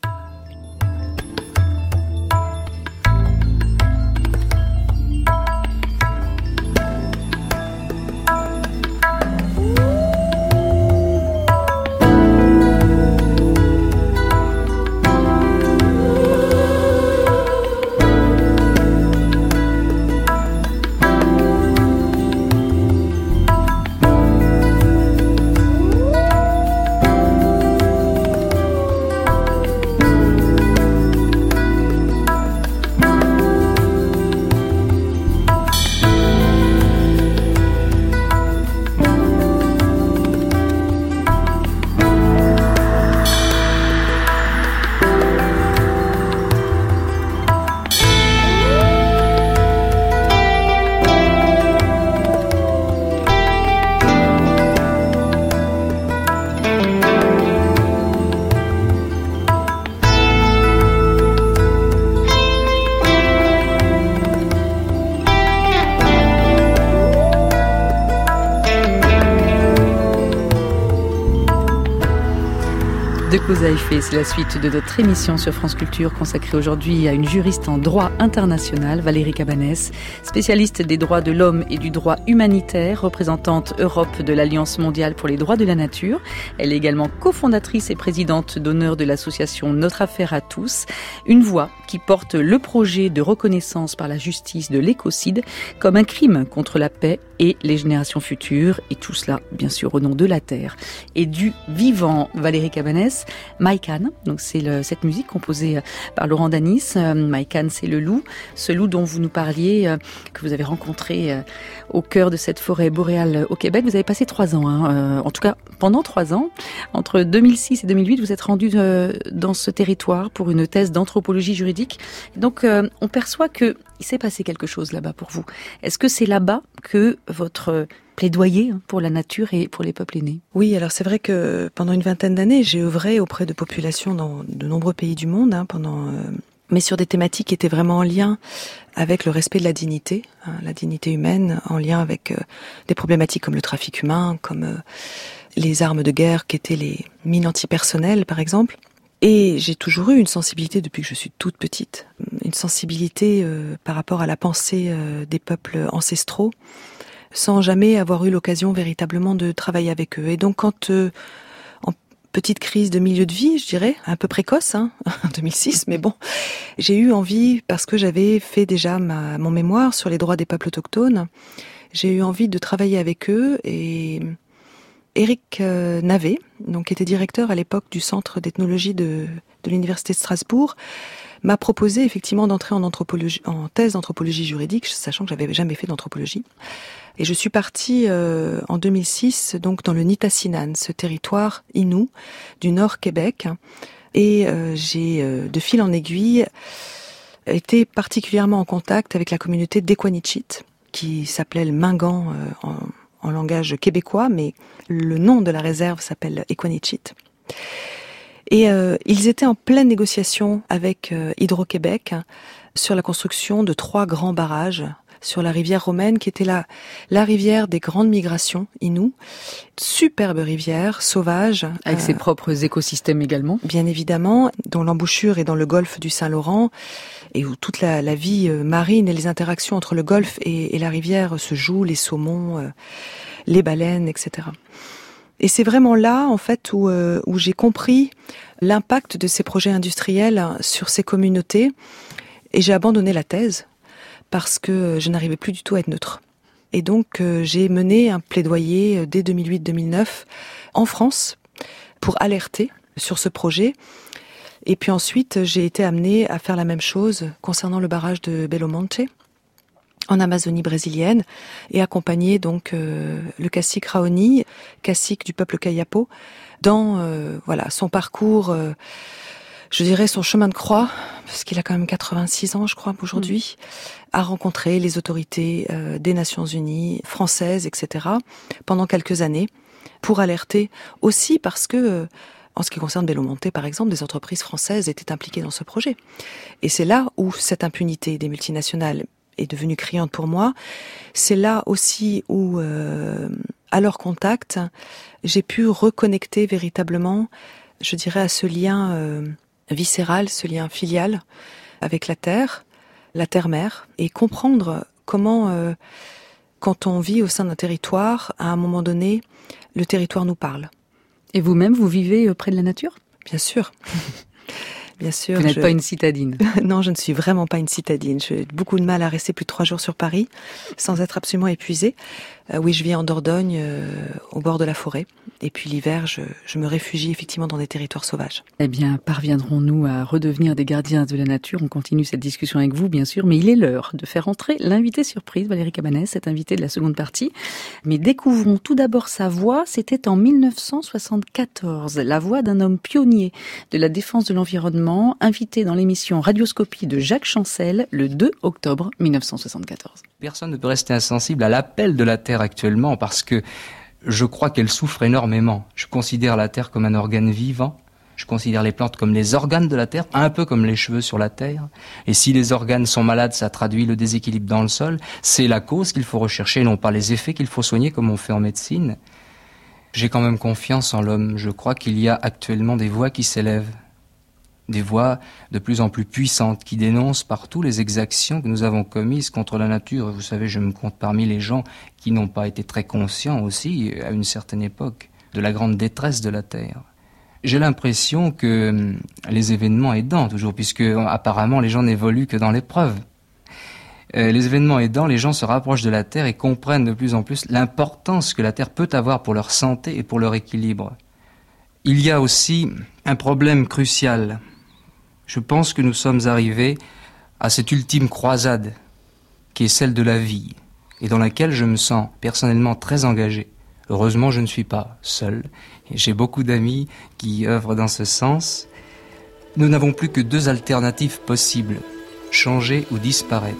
De cause à effet, c'est la suite de notre émission sur France Culture consacrée aujourd'hui à une juriste en droit international, Valérie Cabanès, spécialiste des droits de l'homme et du droit humanitaire, représentante Europe de l'Alliance mondiale pour les droits de la nature. Elle est également cofondatrice et présidente d'honneur de l'association Notre Affaire à tous, une voix qui porte le projet de reconnaissance par la justice de l'écocide comme un crime contre la paix et les générations futures, et tout cela, bien sûr, au nom de la terre et du vivant. Valérie Cabanès, Danis, Maïkan. Donc c'est le, cette musique composée par Laurent Danis. Euh, Maïkan, c'est le loup, ce loup dont vous nous parliez, euh, que vous avez rencontré euh, au cœur de cette forêt boréale au Québec. Vous avez passé trois ans, hein, euh, en tout cas pendant trois ans. Entre deux mille six et deux mille huit, vous êtes rendu euh, dans ce territoire pour une thèse d'anthropologie juridique. Donc euh, on perçoit que il s'est passé quelque chose là-bas pour vous. Est-ce que c'est là-bas que votre plaidoyer pour la nature et pour les peuples est né ? Oui, alors c'est vrai que pendant une vingtaine d'années, j'ai œuvré auprès de populations dans de nombreux pays du monde, hein, pendant, euh, mais sur des thématiques qui étaient vraiment en lien avec le respect de la dignité, hein, la dignité humaine, en lien avec euh, des problématiques comme le trafic humain, comme euh, les armes de guerre qui étaient les mines antipersonnelles, par exemple. Et j'ai toujours eu une sensibilité depuis que je suis toute petite, une sensibilité euh, par rapport à la pensée euh, des peuples ancestraux, sans jamais avoir eu l'occasion véritablement de travailler avec eux. Et donc quand, euh, en petite crise de milieu de vie, je dirais, un peu précoce, hein, en deux mille six, mais bon, j'ai eu envie, parce que j'avais fait déjà ma, mon mémoire sur les droits des peuples autochtones, j'ai eu envie de travailler avec eux et... Éric euh, Navet, donc qui était directeur à l'époque du centre d'ethnologie de, de l'université de Strasbourg, m'a proposé effectivement d'entrer en anthropologie, en thèse d'anthropologie juridique, sachant que j'avais jamais fait d'anthropologie. Et je suis partie euh, en deux mille six, donc dans le Nitassinan, ce territoire innu du Nord Québec, et euh, j'ai euh, de fil en aiguille été particulièrement en contact avec la communauté d'Equanichit, qui s'appelait le Mingan euh, en en langage québécois, mais le nom de la réserve s'appelle Equanichit. Et euh, ils étaient en pleine négociation avec euh, Hydro-Québec sur la construction de trois grands barrages sur la rivière romaine, qui était la, la rivière des grandes migrations inoues. Superbe rivière, sauvage. Avec euh, ses propres écosystèmes également. Bien évidemment, dont l'embouchure est dans le golfe du Saint-Laurent, et où toute la, la vie marine et les interactions entre le golfe et, et la rivière se jouent, les saumons, euh, les baleines, et cetera. Et c'est vraiment là, en fait, où, euh, où j'ai compris l'impact de ces projets industriels sur ces communautés, et j'ai abandonné la thèse, parce que je n'arrivais plus du tout à être neutre. Et donc, euh, j'ai mené un plaidoyer dès deux mille huit deux mille neuf en France pour alerter sur ce projet. Et puis ensuite, j'ai été amenée à faire la même chose concernant le barrage de Belo Monte, en Amazonie brésilienne, et accompagner donc euh, le cacique Raoni, cacique du peuple Kayapo, dans euh, voilà son parcours, euh, je dirais son chemin de croix, parce qu'il a quand même quatre-vingt-six ans, je crois, aujourd'hui, mmh. à rencontrer les autorités euh, des Nations Unies, françaises, et cetera, pendant quelques années, pour alerter aussi parce que... Euh, En ce qui concerne Belo Monte, par exemple, des entreprises françaises étaient impliquées dans ce projet. Et c'est là où cette impunité des multinationales est devenue criante pour moi. C'est là aussi où, euh, à leur contact, j'ai pu reconnecter véritablement, je dirais, à ce lien euh, viscéral, ce lien filial avec la terre, la terre-mère, et comprendre comment, euh, quand on vit au sein d'un territoire, à un moment donné, le territoire nous parle. Et vous-même, vous vivez près de la nature ? Bien sûr. Bien sûr. Vous n'êtes je... pas une citadine. Non, je ne suis vraiment pas une citadine. J'ai beaucoup de mal à rester plus de trois jours sur Paris sans être absolument épuisée. Euh, oui, je vis en Dordogne, euh, au bord de la forêt. Et puis l'hiver, je, je me réfugie effectivement dans des territoires sauvages. Eh bien, parviendrons-nous à redevenir des gardiens de la nature ? On continue cette discussion avec vous, bien sûr, mais il est l'heure de faire entrer l'invité surprise, Valérie Cabanès, cette invitée de la seconde partie. Mais découvrons tout d'abord sa voix. C'était en mille neuf cent soixante-quatorze, la voix d'un homme pionnier de la défense de l'environnement, invité dans l'émission Radioscopie de Jacques Chancel le deux octobre mille neuf cent soixante-quatorze. Personne ne peut rester insensible à l'appel de la Terre actuellement, parce que je crois qu'elle souffre énormément. Je considère la Terre comme un organe vivant. Je considère les plantes comme les organes de la Terre, un peu comme les cheveux sur la Terre. Et si les organes sont malades, ça traduit le déséquilibre dans le sol. C'est la cause qu'il faut rechercher, non pas les effets qu'il faut soigner comme on fait en médecine. J'ai quand même confiance en l'homme. Je crois qu'il y a actuellement des voix qui s'élèvent. Des voix de plus en plus puissantes qui dénoncent partout les exactions que nous avons commises contre la nature. Vous savez, je me compte parmi les gens qui n'ont pas été très conscients aussi, à une certaine époque, de la grande détresse de la Terre. J'ai l'impression que les événements aidant, toujours, puisque apparemment les gens n'évoluent que dans l'épreuve. Euh, les événements aidant, les gens se rapprochent de la Terre et comprennent de plus en plus l'importance que la Terre peut avoir pour leur santé et pour leur équilibre. Il y a aussi un problème crucial. Je pense que nous sommes arrivés à cette ultime croisade qui est celle de la vie et dans laquelle je me sens personnellement très engagé. Heureusement, je ne suis pas seul et j'ai beaucoup d'amis qui œuvrent dans ce sens. Nous n'avons plus que deux alternatives possibles, changer ou disparaître.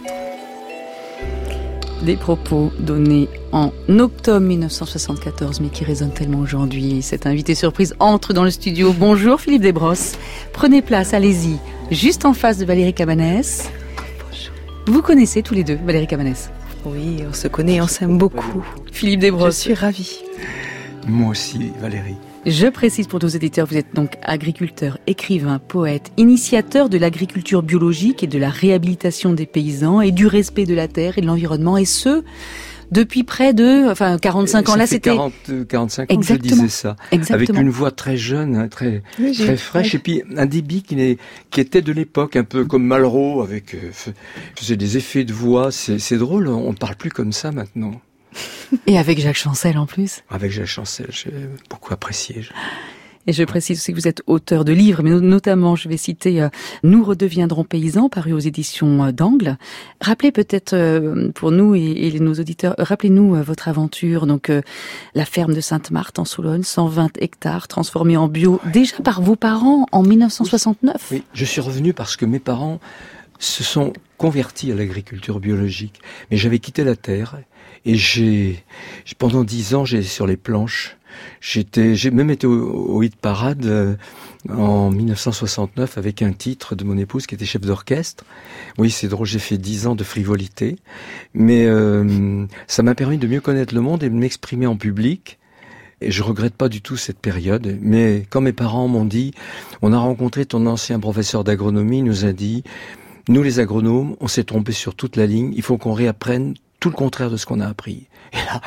Des propos donnés en octobre mille neuf cent soixante-quatorze, mais qui résonnent tellement aujourd'hui. Cet invité surprise entre dans le studio. Bonjour Philippe Desbrosses. Prenez place, allez-y. Juste en face de Valérie Cabanès. Bonjour. Vous connaissez tous les deux Valérie Cabanès? Oui, on se connaît et on s'aime beaucoup. Philippe Desbrosses. Je suis ravie. Moi aussi, Valérie. Je précise pour nos éditeurs, vous êtes donc agriculteur, écrivain, poète, initiateur de l'agriculture biologique et de la réhabilitation des paysans et du respect de la terre et de l'environnement, et ce, depuis près de, enfin, quarante-cinq ans. Ça là, fait c'était quarante, quarante-cinq ans Exactement. que je disais ça. Exactement. Avec une voix très jeune, très, oui, très fraîche, et puis un débit qui, est, qui était de l'époque, un peu comme Malraux, avec, euh, faisait des effets de voix. C'est, c'est drôle, on ne parle plus comme ça maintenant. Et avec Jacques Chancel en plus. Avec Jacques Chancel, j'ai beaucoup apprécié. Et je précise aussi que vous êtes auteur de livres, mais notamment, je vais citer euh, « Nous redeviendrons paysans », paru aux éditions euh, d'Angle. Rappelez peut-être euh, pour nous et, et nos auditeurs, euh, rappelez-nous euh, votre aventure. Donc, euh, la ferme de Sainte-Marthe en Sologne, cent vingt hectares transformés en bio, déjà par vos parents en mille neuf cent soixante-neuf. Oui, je suis revenu parce que mes parents se sont convertis à l'agriculture biologique. Mais j'avais quitté la terre et j'ai, pendant dix ans, j'ai sur les planches. J'étais, j'ai même été au, au hit parade euh, en mille neuf cent soixante-neuf avec un titre de mon épouse qui était chef d'orchestre. Oui, c'est drôle, j'ai fait dix ans de frivolité, mais euh, ça m'a permis de mieux connaître le monde et de m'exprimer en public. Et je regrette pas du tout cette période. Mais quand mes parents m'ont dit, on a rencontré ton ancien professeur d'agronomie, il nous a dit, nous les agronomes, on s'est trompé sur toute la ligne, il faut qu'on réapprenne tout le contraire de ce qu'on a appris. Et là,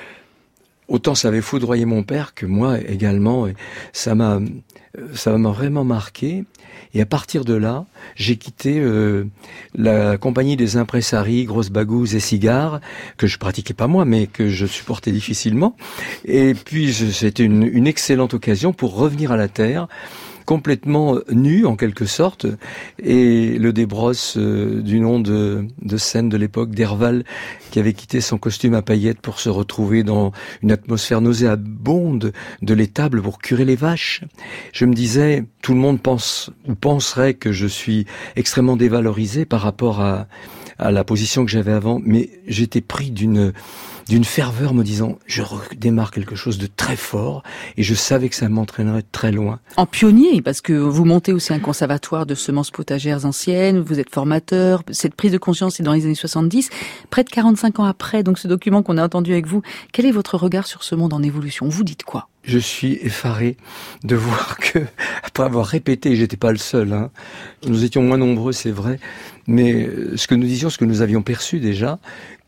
autant ça avait foudroyé mon père que moi également, et ça m'a, ça m'a vraiment marqué. Et à partir de là, j'ai quitté euh, la compagnie des impresaries, grosses bagouses et cigares, que je pratiquais pas moi, mais que je supportais difficilement. Et puis c'était une, une excellente occasion pour revenir à la terre, complètement nu en quelque sorte, et le Desbrosses euh, du nom de, de scène de l'époque, d'Herval, qui avait quitté son costume à paillettes pour se retrouver dans une atmosphère nauséabonde de l'étable pour curer les vaches. Je me disais, tout le monde pense ou penserait que je suis extrêmement dévalorisé par rapport à, à la position que j'avais avant, mais j'étais pris d'une d'une ferveur me disant, je redémarre quelque chose de très fort, et je savais que ça m'entraînerait très loin. En pionnier, parce que vous montez aussi un conservatoire de semences potagères anciennes, vous êtes formateur, cette prise de conscience est dans les années soixante-dix, près de quarante-cinq ans après, donc ce document qu'on a entendu avec vous, quel est votre regard sur ce monde en évolution? Vous dites quoi? Je suis effaré de voir que, après avoir répété, et j'étais pas le seul, hein, nous étions moins nombreux, c'est vrai, mais ce que nous disions, ce que nous avions perçu déjà,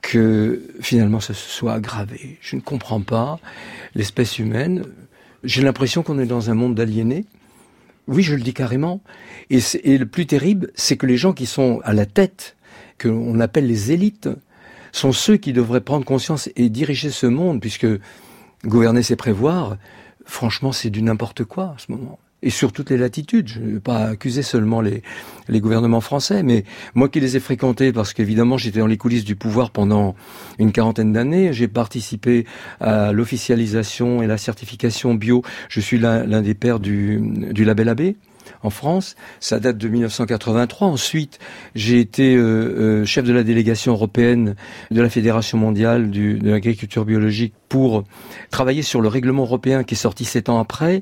que finalement ça se soit aggravé. Je ne comprends pas l'espèce humaine. J'ai l'impression qu'on est dans un monde d'aliénés. Oui, je le dis carrément. Et, et le plus terrible, c'est que les gens qui sont à la tête, que l'on appelle les élites, sont ceux qui devraient prendre conscience et diriger ce monde, puisque gouverner c'est prévoir. Franchement, c'est du n'importe quoi à ce moment. Et sur toutes les latitudes. Je ne veux pas accuser seulement les, les gouvernements français, mais moi qui les ai fréquentés, parce qu'évidemment j'étais dans les coulisses du pouvoir pendant une quarantaine d'années, j'ai participé à l'officialisation et la certification bio. Je suis l'un, l'un des pères du, du label A B en France. Ça date de mille neuf cent quatre-vingt-trois. Ensuite, j'ai été euh, euh, chef de la délégation européenne de la Fédération mondiale du, de l'agriculture biologique pour travailler sur le règlement européen qui est sorti sept ans après.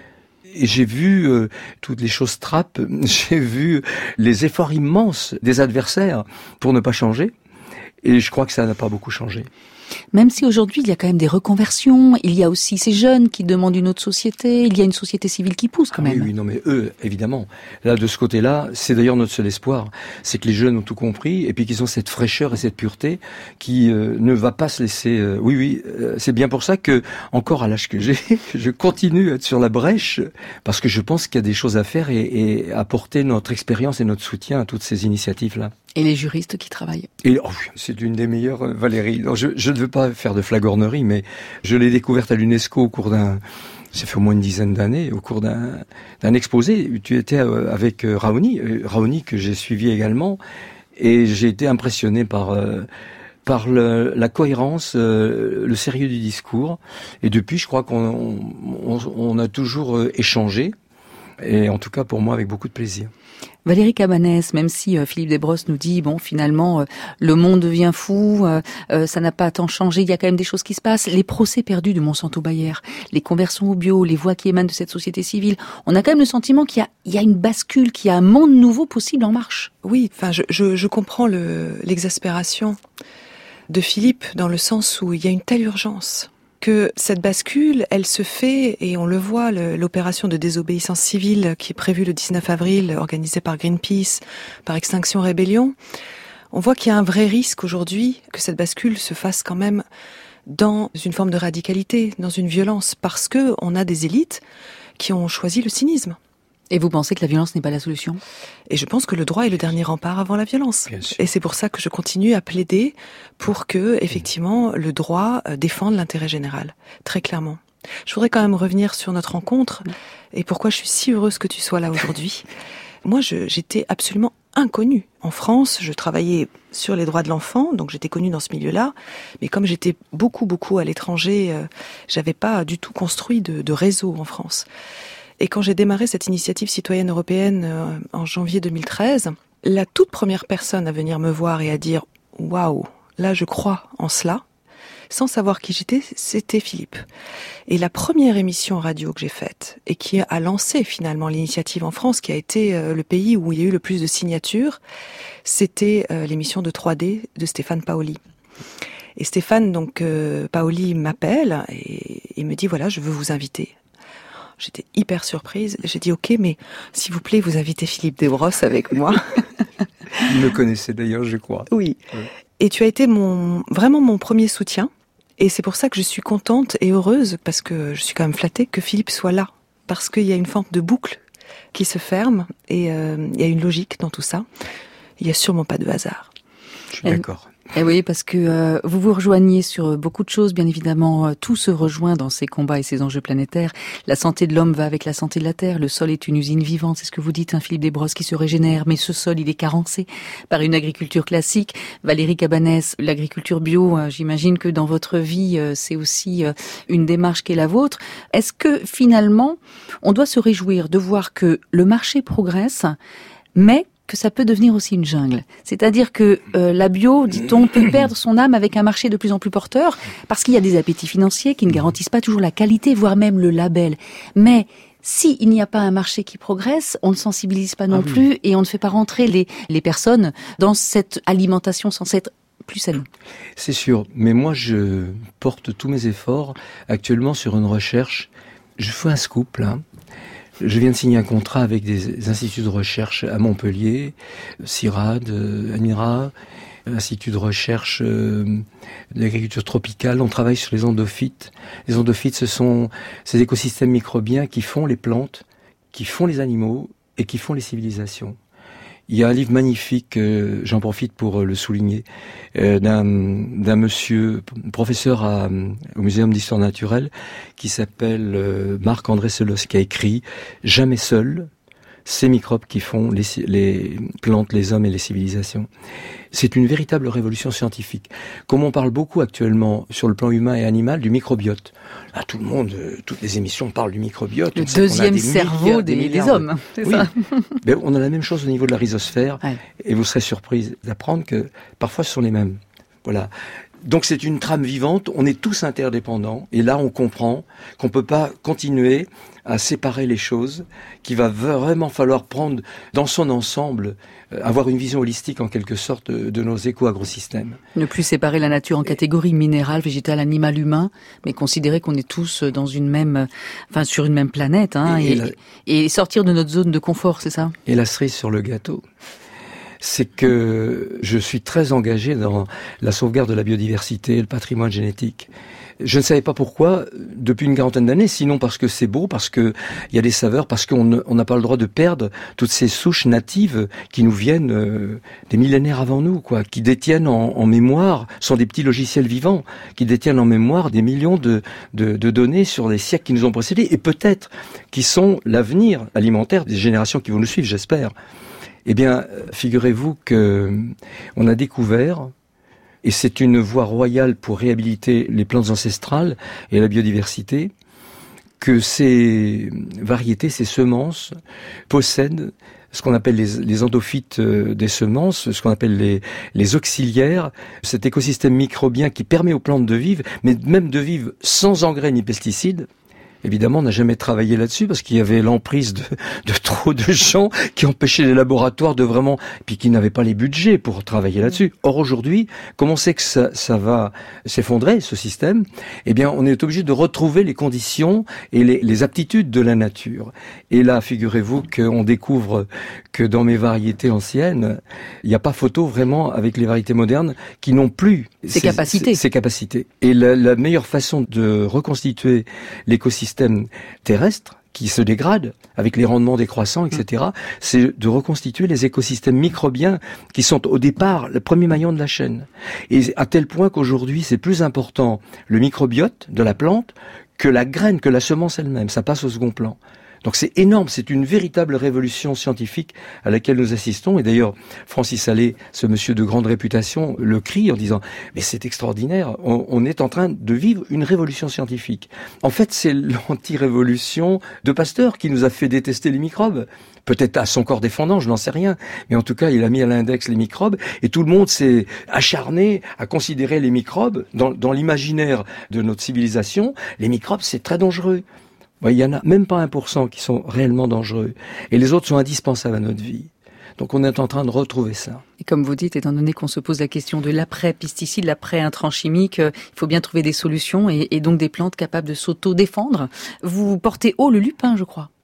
Et j'ai vu euh, toutes les choses trappes, j'ai vu les efforts immenses des adversaires pour ne pas changer, et je crois que ça n'a pas beaucoup changé. Même si aujourd'hui il y a quand même des reconversions, il y a aussi ces jeunes qui demandent une autre société, il y a une société civile qui pousse quand même. Ah oui, oui, non mais eux, évidemment, là de ce côté-là, c'est d'ailleurs notre seul espoir, c'est que les jeunes ont tout compris et puis qu'ils ont cette fraîcheur et cette pureté qui euh, ne va pas se laisser. Euh, oui, oui, euh, c'est bien pour ça que encore à l'âge que j'ai, je continue à être sur la brèche parce que je pense qu'il y a des choses à faire et, et apporter notre expérience et notre soutien à toutes ces initiatives-là. Et les juristes qui travaillent. Et oh, c'est l'une des meilleures, Valérie. Non, je, je ne veux pas faire de flagornerie, mais je l'ai découverte à l'UNESCO au cours d'un ça fait au moins une dizaine d'années, au cours d'un, d'un exposé. Tu étais avec Raoni, Raoni que j'ai suivi également, et j'ai été impressionné par... Euh, par le, la cohérence, euh, le sérieux du discours. Et depuis, je crois qu'on on, on a toujours euh, échangé, et en tout cas pour moi avec beaucoup de plaisir. Valérie Cabanès, même si euh, Philippe Desbrosses nous dit, bon, finalement, euh, le monde devient fou, euh, euh, ça n'a pas tant changé, il y a quand même des choses qui se passent. Les procès perdus de Monsanto-Bayer, les conversions au bio, les voix qui émanent de cette société civile, on a quand même le sentiment qu'il y a, il y a une bascule, qu'il y a un monde nouveau possible en marche. Oui, enfin, je, je, je comprends le, l'exaspération de Philippe, dans le sens où il y a une telle urgence que cette bascule, elle se fait, et on le voit, le, l'opération de désobéissance civile qui est prévue le dix-neuf avril, organisée par Greenpeace, par Extinction Rébellion. On voit qu'il y a un vrai risque aujourd'hui que cette bascule se fasse quand même dans une forme de radicalité, dans une violence, parce que on a des élites qui ont choisi le cynisme. Et vous pensez que la violence n'est pas la solution ? Et je pense que le droit est le dernier rempart avant la violence. Et c'est pour ça que je continue à plaider pour que, effectivement, le droit défende l'intérêt général, très clairement. Je voudrais quand même revenir sur notre rencontre et pourquoi je suis si heureuse que tu sois là aujourd'hui. Moi, je, j'étais absolument inconnue. En France, je travaillais sur les droits de l'enfant, donc j'étais connue dans ce milieu-là. Mais comme j'étais beaucoup, beaucoup à l'étranger, euh, j'avais pas du tout construit de, de réseau en France. Et quand j'ai démarré cette initiative citoyenne européenne euh, en janvier deux mille treize, la toute première personne à venir me voir et à dire « Waouh, là je crois en cela », sans savoir qui j'étais, c'était Philippe. Et la première émission radio que j'ai faite, et qui a lancé finalement l'initiative en France, qui a été euh, le pays où il y a eu le plus de signatures, c'était euh, l'émission de trois D de Stéphane Paoli. Et Stéphane donc euh, Paoli m'appelle et, et me dit « Voilà, je veux vous inviter ». J'étais hyper surprise. J'ai dit, ok, mais s'il vous plaît, vous invitez Philippe Desbrosses avec moi. Il me connaissait d'ailleurs, je crois. Oui. Ouais. Et tu as été mon, vraiment mon premier soutien. Et c'est pour ça que je suis contente et heureuse, parce que je suis quand même flattée que Philippe soit là. Parce qu'il y a une forme de boucle qui se ferme et euh, il y a une logique dans tout ça. Il n'y a sûrement pas de hasard. Je suis d'accord. Et oui, parce que euh, vous vous rejoignez sur beaucoup de choses, bien évidemment, euh, tout se rejoint dans ces combats et ces enjeux planétaires. La santé de l'homme va avec la santé de la Terre, le sol est une usine vivante, c'est ce que vous dites, hein, Philippe Desbrosses, qui se régénère, mais ce sol, il est carencé par une agriculture classique. Valérie Cabanès, l'agriculture bio, euh, j'imagine que dans votre vie, euh, c'est aussi euh, une démarche qui est la vôtre. Est-ce que, finalement, on doit se réjouir de voir que le marché progresse, mais que ça peut devenir aussi une jungle. C'est-à-dire que euh, la bio, dit-on, peut perdre son âme avec un marché de plus en plus porteur, parce qu'il y a des appétits financiers qui ne garantissent pas toujours la qualité, voire même le label. Mais si il n'y a pas un marché qui progresse, on ne sensibilise pas non ah oui. plus et on ne fait pas rentrer les, les personnes dans cette alimentation censée être plus saine. C'est sûr, mais moi je porte tous mes efforts actuellement sur une recherche. Je fais un scoop là. Je viens de signer un contrat avec des instituts de recherche à Montpellier, CIRAD, ANIRA, Institut de recherche de l'agriculture tropicale. On travaille sur les endophytes. Les endophytes, ce sont ces écosystèmes microbiens qui font les plantes, qui font les animaux et qui font les civilisations. Il y a un livre magnifique, euh, j'en profite pour euh, le souligner, euh, d'un, d'un monsieur, professeur à, au Muséum d'Histoire Naturelle, qui s'appelle euh, Marc-André Selos, qui a écrit « Jamais seul, ces microbes qui font les, les plantes, les hommes et les civilisations ». C'est une véritable révolution scientifique. Comme on parle beaucoup actuellement sur le plan humain et animal du microbiote. Là, tout le monde, euh, toutes les émissions parlent du microbiote. Le deuxième cerveau des, des, des hommes, c'est oui. ça. Mais on a la même chose au niveau de la rhizosphère. Ouais. Et vous serez surprise d'apprendre que parfois ce sont les mêmes. Voilà. Donc c'est une trame vivante, on est tous interdépendants, et là on comprend qu'on peut pas continuer à séparer les choses, qu'il va vraiment falloir prendre dans son ensemble, euh, avoir une vision holistique en quelque sorte de, de nos éco-agrosystèmes. Ne plus séparer la nature en catégories minérale, végétale, animale, humain, mais considérer qu'on est tous dans une même, enfin sur une même planète, hein, et, et, la... et sortir de notre zone de confort, c'est ça ? Et la cerise sur le gâteau, c'est que je suis très engagé dans la sauvegarde de la biodiversité, le patrimoine génétique. Je ne savais pas pourquoi, depuis une quarantaine d'années, sinon parce que c'est beau, parce que il y a des saveurs, parce qu'on n'a pas le droit de perdre toutes ces souches natives qui nous viennent euh, des millénaires avant nous, quoi, qui détiennent en, en mémoire, sont des petits logiciels vivants, qui détiennent en mémoire des millions de, de, de données sur les siècles qui nous ont précédés, et peut-être qui sont l'avenir alimentaire des générations qui vont nous suivre, j'espère. Eh bien, figurez-vous que on a découvert, et c'est une voie royale pour réhabiliter les plantes ancestrales et la biodiversité, que ces variétés, ces semences, possèdent ce qu'on appelle les, les endophytes des semences, ce qu'on appelle les, les auxiliaires, cet écosystème microbien qui permet aux plantes de vivre, mais même de vivre sans engrais ni pesticides. Évidemment, on n'a jamais travaillé là-dessus parce qu'il y avait l'emprise de, de trop de gens qui empêchaient les laboratoires de vraiment, puis qui n'avaient pas les budgets pour travailler là-dessus. Or aujourd'hui, comme on sait que ça, ça va s'effondrer, ce système, eh bien, on est obligé de retrouver les conditions et les, les aptitudes de la nature. Et là, figurez-vous qu'on découvre que dans mes variétés anciennes, il n'y a pas photo vraiment avec les variétés modernes qui n'ont plus ces, ces capacités. Ces, ces capacités. Et la, la meilleure façon de reconstituer l'écosystème terrestre qui se dégrade avec les rendements décroissants, et cetera, mmh. c'est de reconstituer les écosystèmes microbiens qui sont au départ le premier maillon de la chaîne. Et à tel point qu'aujourd'hui, c'est plus important le microbiote de la plante que la graine, que la semence elle-même. Ça passe au second plan. Donc c'est énorme, c'est une véritable révolution scientifique à laquelle nous assistons. Et d'ailleurs, Francis Allais, ce monsieur de grande réputation, le crie en disant « Mais c'est extraordinaire, on, on est en train de vivre une révolution scientifique ». En fait, c'est l'anti-révolution de Pasteur qui nous a fait détester les microbes. Peut-être à son corps défendant, je n'en sais rien. Mais en tout cas, il a mis à l'index les microbes et tout le monde s'est acharné à considérer les microbes dans, dans l'imaginaire de notre civilisation. Les microbes, c'est très dangereux. Il y en a même pas un pour cent qui sont réellement dangereux. Et les autres sont indispensables à notre vie. Donc on est en train de retrouver ça. Et comme vous dites, étant donné qu'on se pose la question de l'après-pesticide, l'après-intrants chimiques, il faut bien trouver des solutions et, et donc des plantes capables de s'auto-défendre. Vous portez haut le lupin, je crois.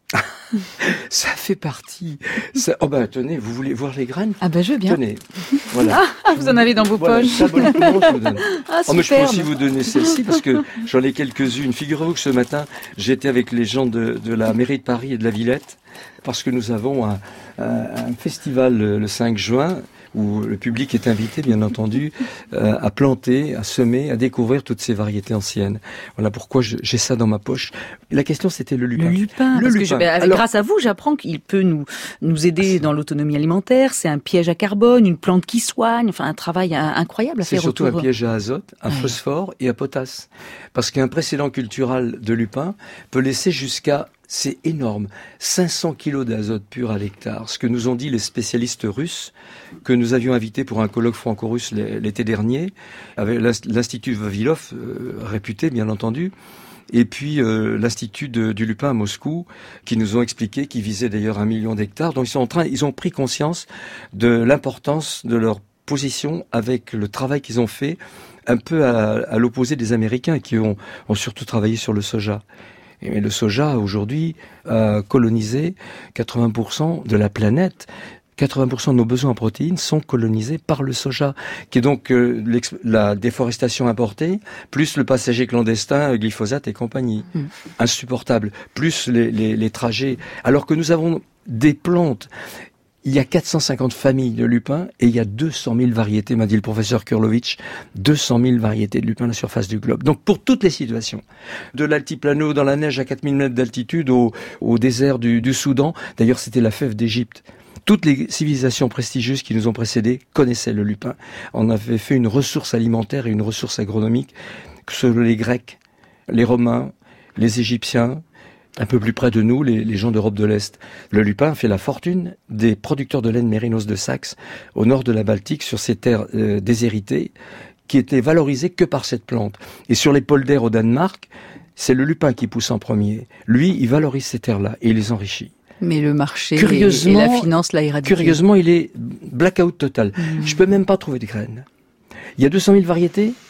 Ça fait partie. Ça... Oh ben tenez, vous voulez voir les graines ? Ah ben je veux bien. Tenez, voilà. Ah, vous en avez dans vos voilà, poches. Symboliquement, je vous donne. Ah, oh, mais je peux aussi vous donner celle-ci parce que j'en ai quelques-unes. Figurez-vous que ce matin, j'étais avec les gens de, de la mairie de Paris et de la Villette parce que nous avons un, un, un festival le, le cinq juin où le public est invité, bien entendu, euh, à planter, à semer, à découvrir toutes ces variétés anciennes. Voilà pourquoi je, j'ai ça dans ma poche. La question, c'était le lupin. Le lupin, le parce lupin. que je, bah, Alors, grâce à vous, j'apprends qu'il peut nous nous aider dans l'autonomie alimentaire. C'est un piège à carbone, une plante qui soigne, enfin un travail incroyable à c'est faire autour. C'est surtout un piège à azote, à ouais. phosphore et à potasse. Parce qu'un précédent cultural de lupin peut laisser jusqu'à c'est énorme, cinq cents kilos d'azote pur à l'hectare. Ce que nous ont dit les spécialistes russes, que nous avions invités pour un colloque franco-russe l'été dernier, avec l'Institut Vavilov, euh, réputé bien entendu, et puis euh, l'Institut de, du Lupin à Moscou, qui nous ont expliqué qu'ils visaient d'ailleurs un million d'hectares. Donc ils sont en train, ils ont pris conscience de l'importance de leur position avec le travail qu'ils ont fait, un peu à, à l'opposé des Américains qui ont, ont surtout travaillé sur le soja. Et le soja, aujourd'hui, a colonisé quatre-vingts pour cent de la planète. quatre-vingts pour cent de nos besoins en protéines sont colonisés par le soja, qui est donc euh, la déforestation importée, plus le passager clandestin, glyphosate et compagnie. Mmh. Insupportable. Plus les, les, les trajets. Alors que nous avons des plantes. Il y a quatre cent cinquante familles de lupins et il y a deux cent mille variétés, m'a dit le professeur Kurlovitch, deux cent mille variétés de lupins à la surface du globe. Donc pour toutes les situations, de l'altiplano dans la neige à quatre mille mètres d'altitude au, au désert du, du Soudan, d'ailleurs c'était la fève d'Égypte. Toutes les civilisations prestigieuses qui nous ont précédés connaissaient le lupin. On avait fait une ressource alimentaire et une ressource agronomique, que ce soit les Grecs, les Romains, les Égyptiens, un peu plus près de nous, les, les gens d'Europe de l'Est. Le lupin fait la fortune des producteurs de laine mérinos de Saxe, au nord de la Baltique, sur ces terres euh, déshéritées, qui étaient valorisées que par cette plante. Et sur les polders au Danemark, c'est le lupin qui pousse en premier. Lui, il valorise ces terres-là et il les enrichit. Mais le marché et, et la finance l'a éradiqué. Curieusement, il est blackout total. Mmh. Je peux même pas trouver de graines. Il y a deux cent mille variétés.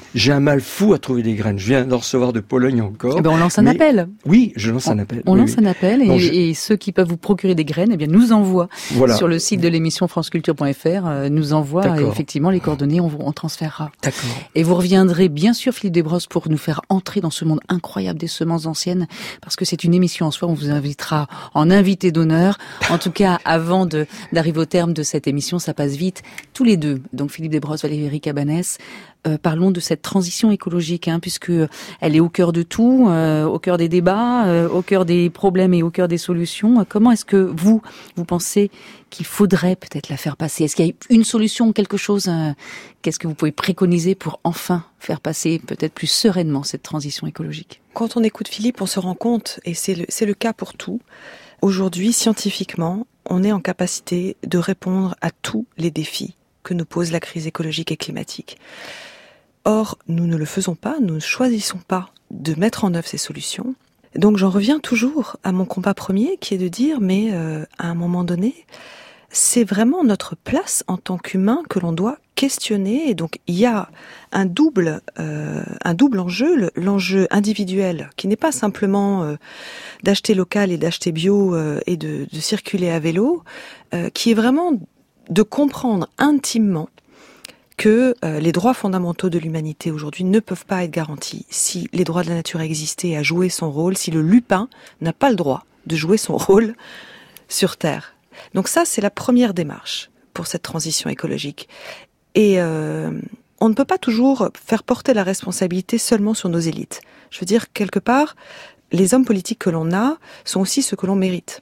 J'ai un mal fou à trouver des graines. Je viens d'en recevoir de Pologne encore. Eh ben on lance un mais... appel. Oui, je lance on, un appel. On oui, lance oui. un appel et, non, je... et ceux qui peuvent vous procurer des graines, eh bien nous envoient voilà. sur le site de l'émission franceculture point f r, euh, nous envoient euh, effectivement les coordonnées, on, on transférera. D'accord. Et vous reviendrez bien sûr, Philippe Desbrosses, pour nous faire entrer dans ce monde incroyable des semences anciennes, parce que c'est une émission en soi, on vous invitera en invité d'honneur. En tout cas, avant de, d'arriver au terme de cette émission, ça passe vite, tous les deux. Donc Philippe Desbrosses, Valérie Cabanès, Euh, parlons de cette transition écologique, hein, puisque elle est au cœur de tout, euh, au cœur des débats, euh, au cœur des problèmes et au cœur des solutions. Comment est-ce que vous, vous pensez qu'il faudrait peut-être la faire passer? Est-ce qu'il y a une solution, quelque chose euh, qu'est-ce que vous pouvez préconiser pour enfin faire passer peut-être plus sereinement cette transition écologique? Quand on écoute Philippe, on se rend compte, et c'est le, c'est le cas pour tout, aujourd'hui, scientifiquement, on est en capacité de répondre à tous les défis que nous pose la crise écologique et climatique. Or, nous ne le faisons pas, nous ne choisissons pas de mettre en œuvre ces solutions. Donc j'en reviens toujours à mon combat premier, qui est de dire, mais euh, à un moment donné, c'est vraiment notre place en tant qu'humain que l'on doit questionner. Et donc il y a un double, euh, un double enjeu, l'enjeu individuel, qui n'est pas simplement euh, d'acheter local et d'acheter bio euh, et de, de circuler à vélo, euh, qui est vraiment de comprendre intimement que euh, les droits fondamentaux de l'humanité aujourd'hui ne peuvent pas être garantis si les droits de la nature existaient et à jouer son rôle, si le lupin n'a pas le droit de jouer son rôle sur Terre. Donc ça, c'est la première démarche pour cette transition écologique. Et euh, on ne peut pas toujours faire porter la responsabilité seulement sur nos élites. Je veux dire, quelque part, les hommes politiques que l'on a sont aussi ceux que l'on mérite.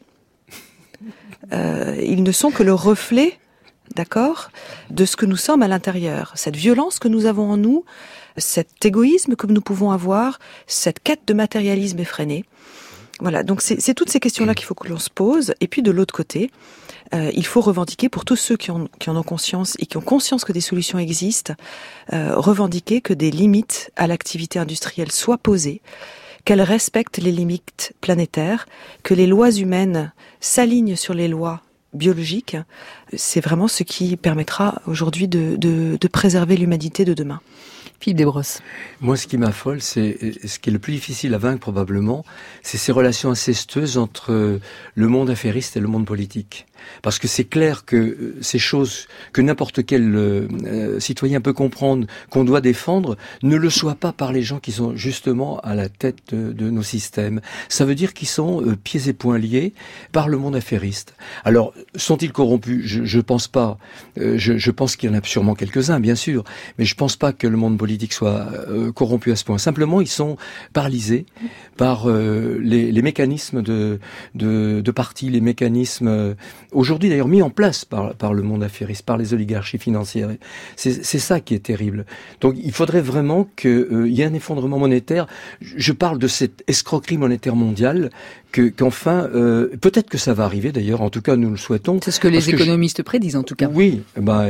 Euh, ils ne sont que le reflet, d'accord, de ce que nous sommes à l'intérieur. Cette violence que nous avons en nous, cet égoïsme que nous pouvons avoir, cette quête de matérialisme effréné. Voilà, donc c'est, c'est toutes ces questions-là qu'il faut que l'on se pose. Et puis de l'autre côté, euh, il faut revendiquer, pour tous ceux qui en, qui en ont conscience et qui ont conscience que des solutions existent, euh, revendiquer que des limites à l'activité industrielle soient posées, qu'elle respecte les limites planétaires, que les lois humaines s'alignent sur les lois biologiques. C'est vraiment ce qui permettra aujourd'hui de, de, de préserver l'humanité de demain. Philippe Desbrosses. Moi, ce qui m'affole, c'est ce qui est le plus difficile à vaincre probablement, c'est ces relations incestueuses entre le monde affairiste et le monde politique. Parce que c'est clair que ces choses que n'importe quel euh, citoyen peut comprendre, qu'on doit défendre, ne le soient pas par les gens qui sont justement à la tête de, de nos systèmes. Ça veut dire qu'ils sont euh, pieds et poings liés par le monde affairiste. Alors, sont-ils corrompus? Je, je pense pas. Euh, je, je pense qu'il y en a sûrement quelques-uns, bien sûr, mais je pense pas que le monde politique soit euh, corrompu à ce point. Simplement, ils sont paralysés par euh, les, les mécanismes de, de, de partis, les mécanismes euh, aujourd'hui d'ailleurs mis en place par, par le monde affairiste, par les oligarchies financières. C'est, c'est ça qui est terrible. Donc il faudrait vraiment qu'il euh, y ait un effondrement monétaire. Je parle de cette escroquerie monétaire mondiale, que, qu'enfin, euh, peut-être que ça va arriver d'ailleurs, en tout cas nous le souhaitons. C'est ce que les économistes je, prédisent en tout cas. Oui, bah,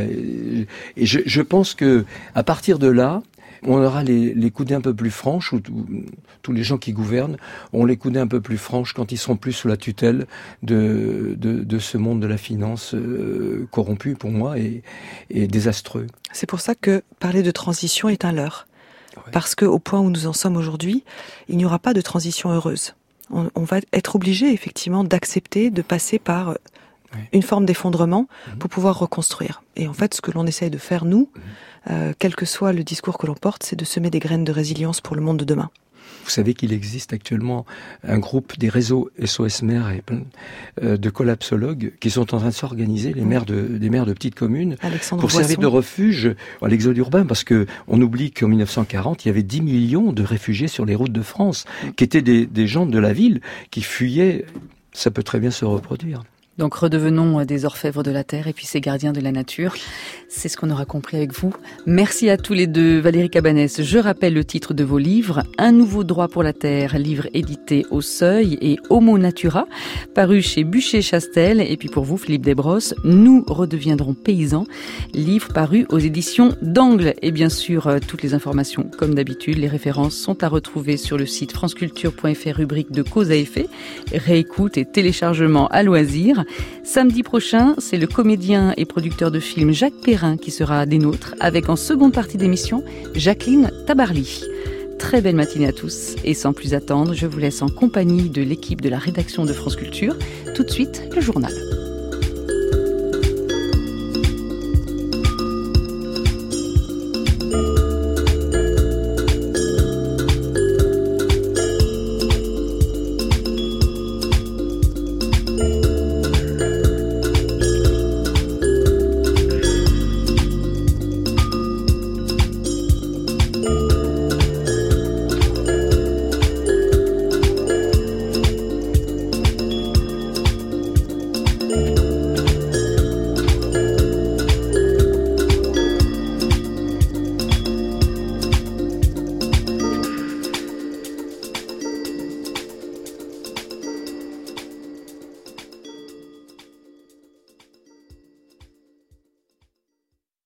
et je, je pense que à partir de là, on aura les, les coudées un peu plus franches, ou tous les gens qui gouvernent ont les coudées un peu plus franches quand ils seront plus sous la tutelle de, de, de ce monde de la finance euh, corrompu pour moi et, et désastreux. C'est pour ça que parler de transition est un leurre. Ouais. Parce qu'au point où nous en sommes aujourd'hui, il n'y aura pas de transition heureuse. On, on va être obligé effectivement d'accepter de passer par ouais. une forme d'effondrement mmh. pour pouvoir reconstruire. Et en fait, ce que l'on essaye de faire, nous, mmh. Euh, quel que soit le discours que l'on porte, c'est de semer des graines de résilience pour le monde de demain. Vous savez qu'il existe actuellement un groupe des réseaux S O S Maires et plein euh, de collapsologues qui sont en train de s'organiser, les maires de, des maires de petites communes, Alexandre pour Boisson. servir de refuge à l'exode urbain, parce que on oublie qu'en dix-neuf cent quarante, il y avait dix millions de réfugiés sur les routes de France, qui étaient des, des gens de la ville qui fuyaient. Ça peut très bien se reproduire. Donc redevenons des orfèvres de la terre et puis ces gardiens de la nature. C'est ce qu'on aura compris avec vous. Merci à tous les deux. Valérie Cabanès, je rappelle le titre de vos livres. Un nouveau droit pour la terre, livre édité au Seuil, et Homo Natura, paru chez Buchet-Chastel. Et puis pour vous, Philippe Desbrosses, Nous redeviendrons paysans, livre paru aux éditions d'Angle. Et bien sûr, toutes les informations, comme d'habitude, les références sont à retrouver sur le site franceculture point f r, rubrique de cause à effet, réécoute et téléchargement à loisir. Samedi prochain, c'est le comédien et producteur de films Jacques Perrin qui sera des nôtres, avec en seconde partie d'émission Jacqueline Tabarly. Très belle matinée à tous, et sans plus attendre, je vous laisse en compagnie de l'équipe de la rédaction de France Culture. Tout de suite, le journal.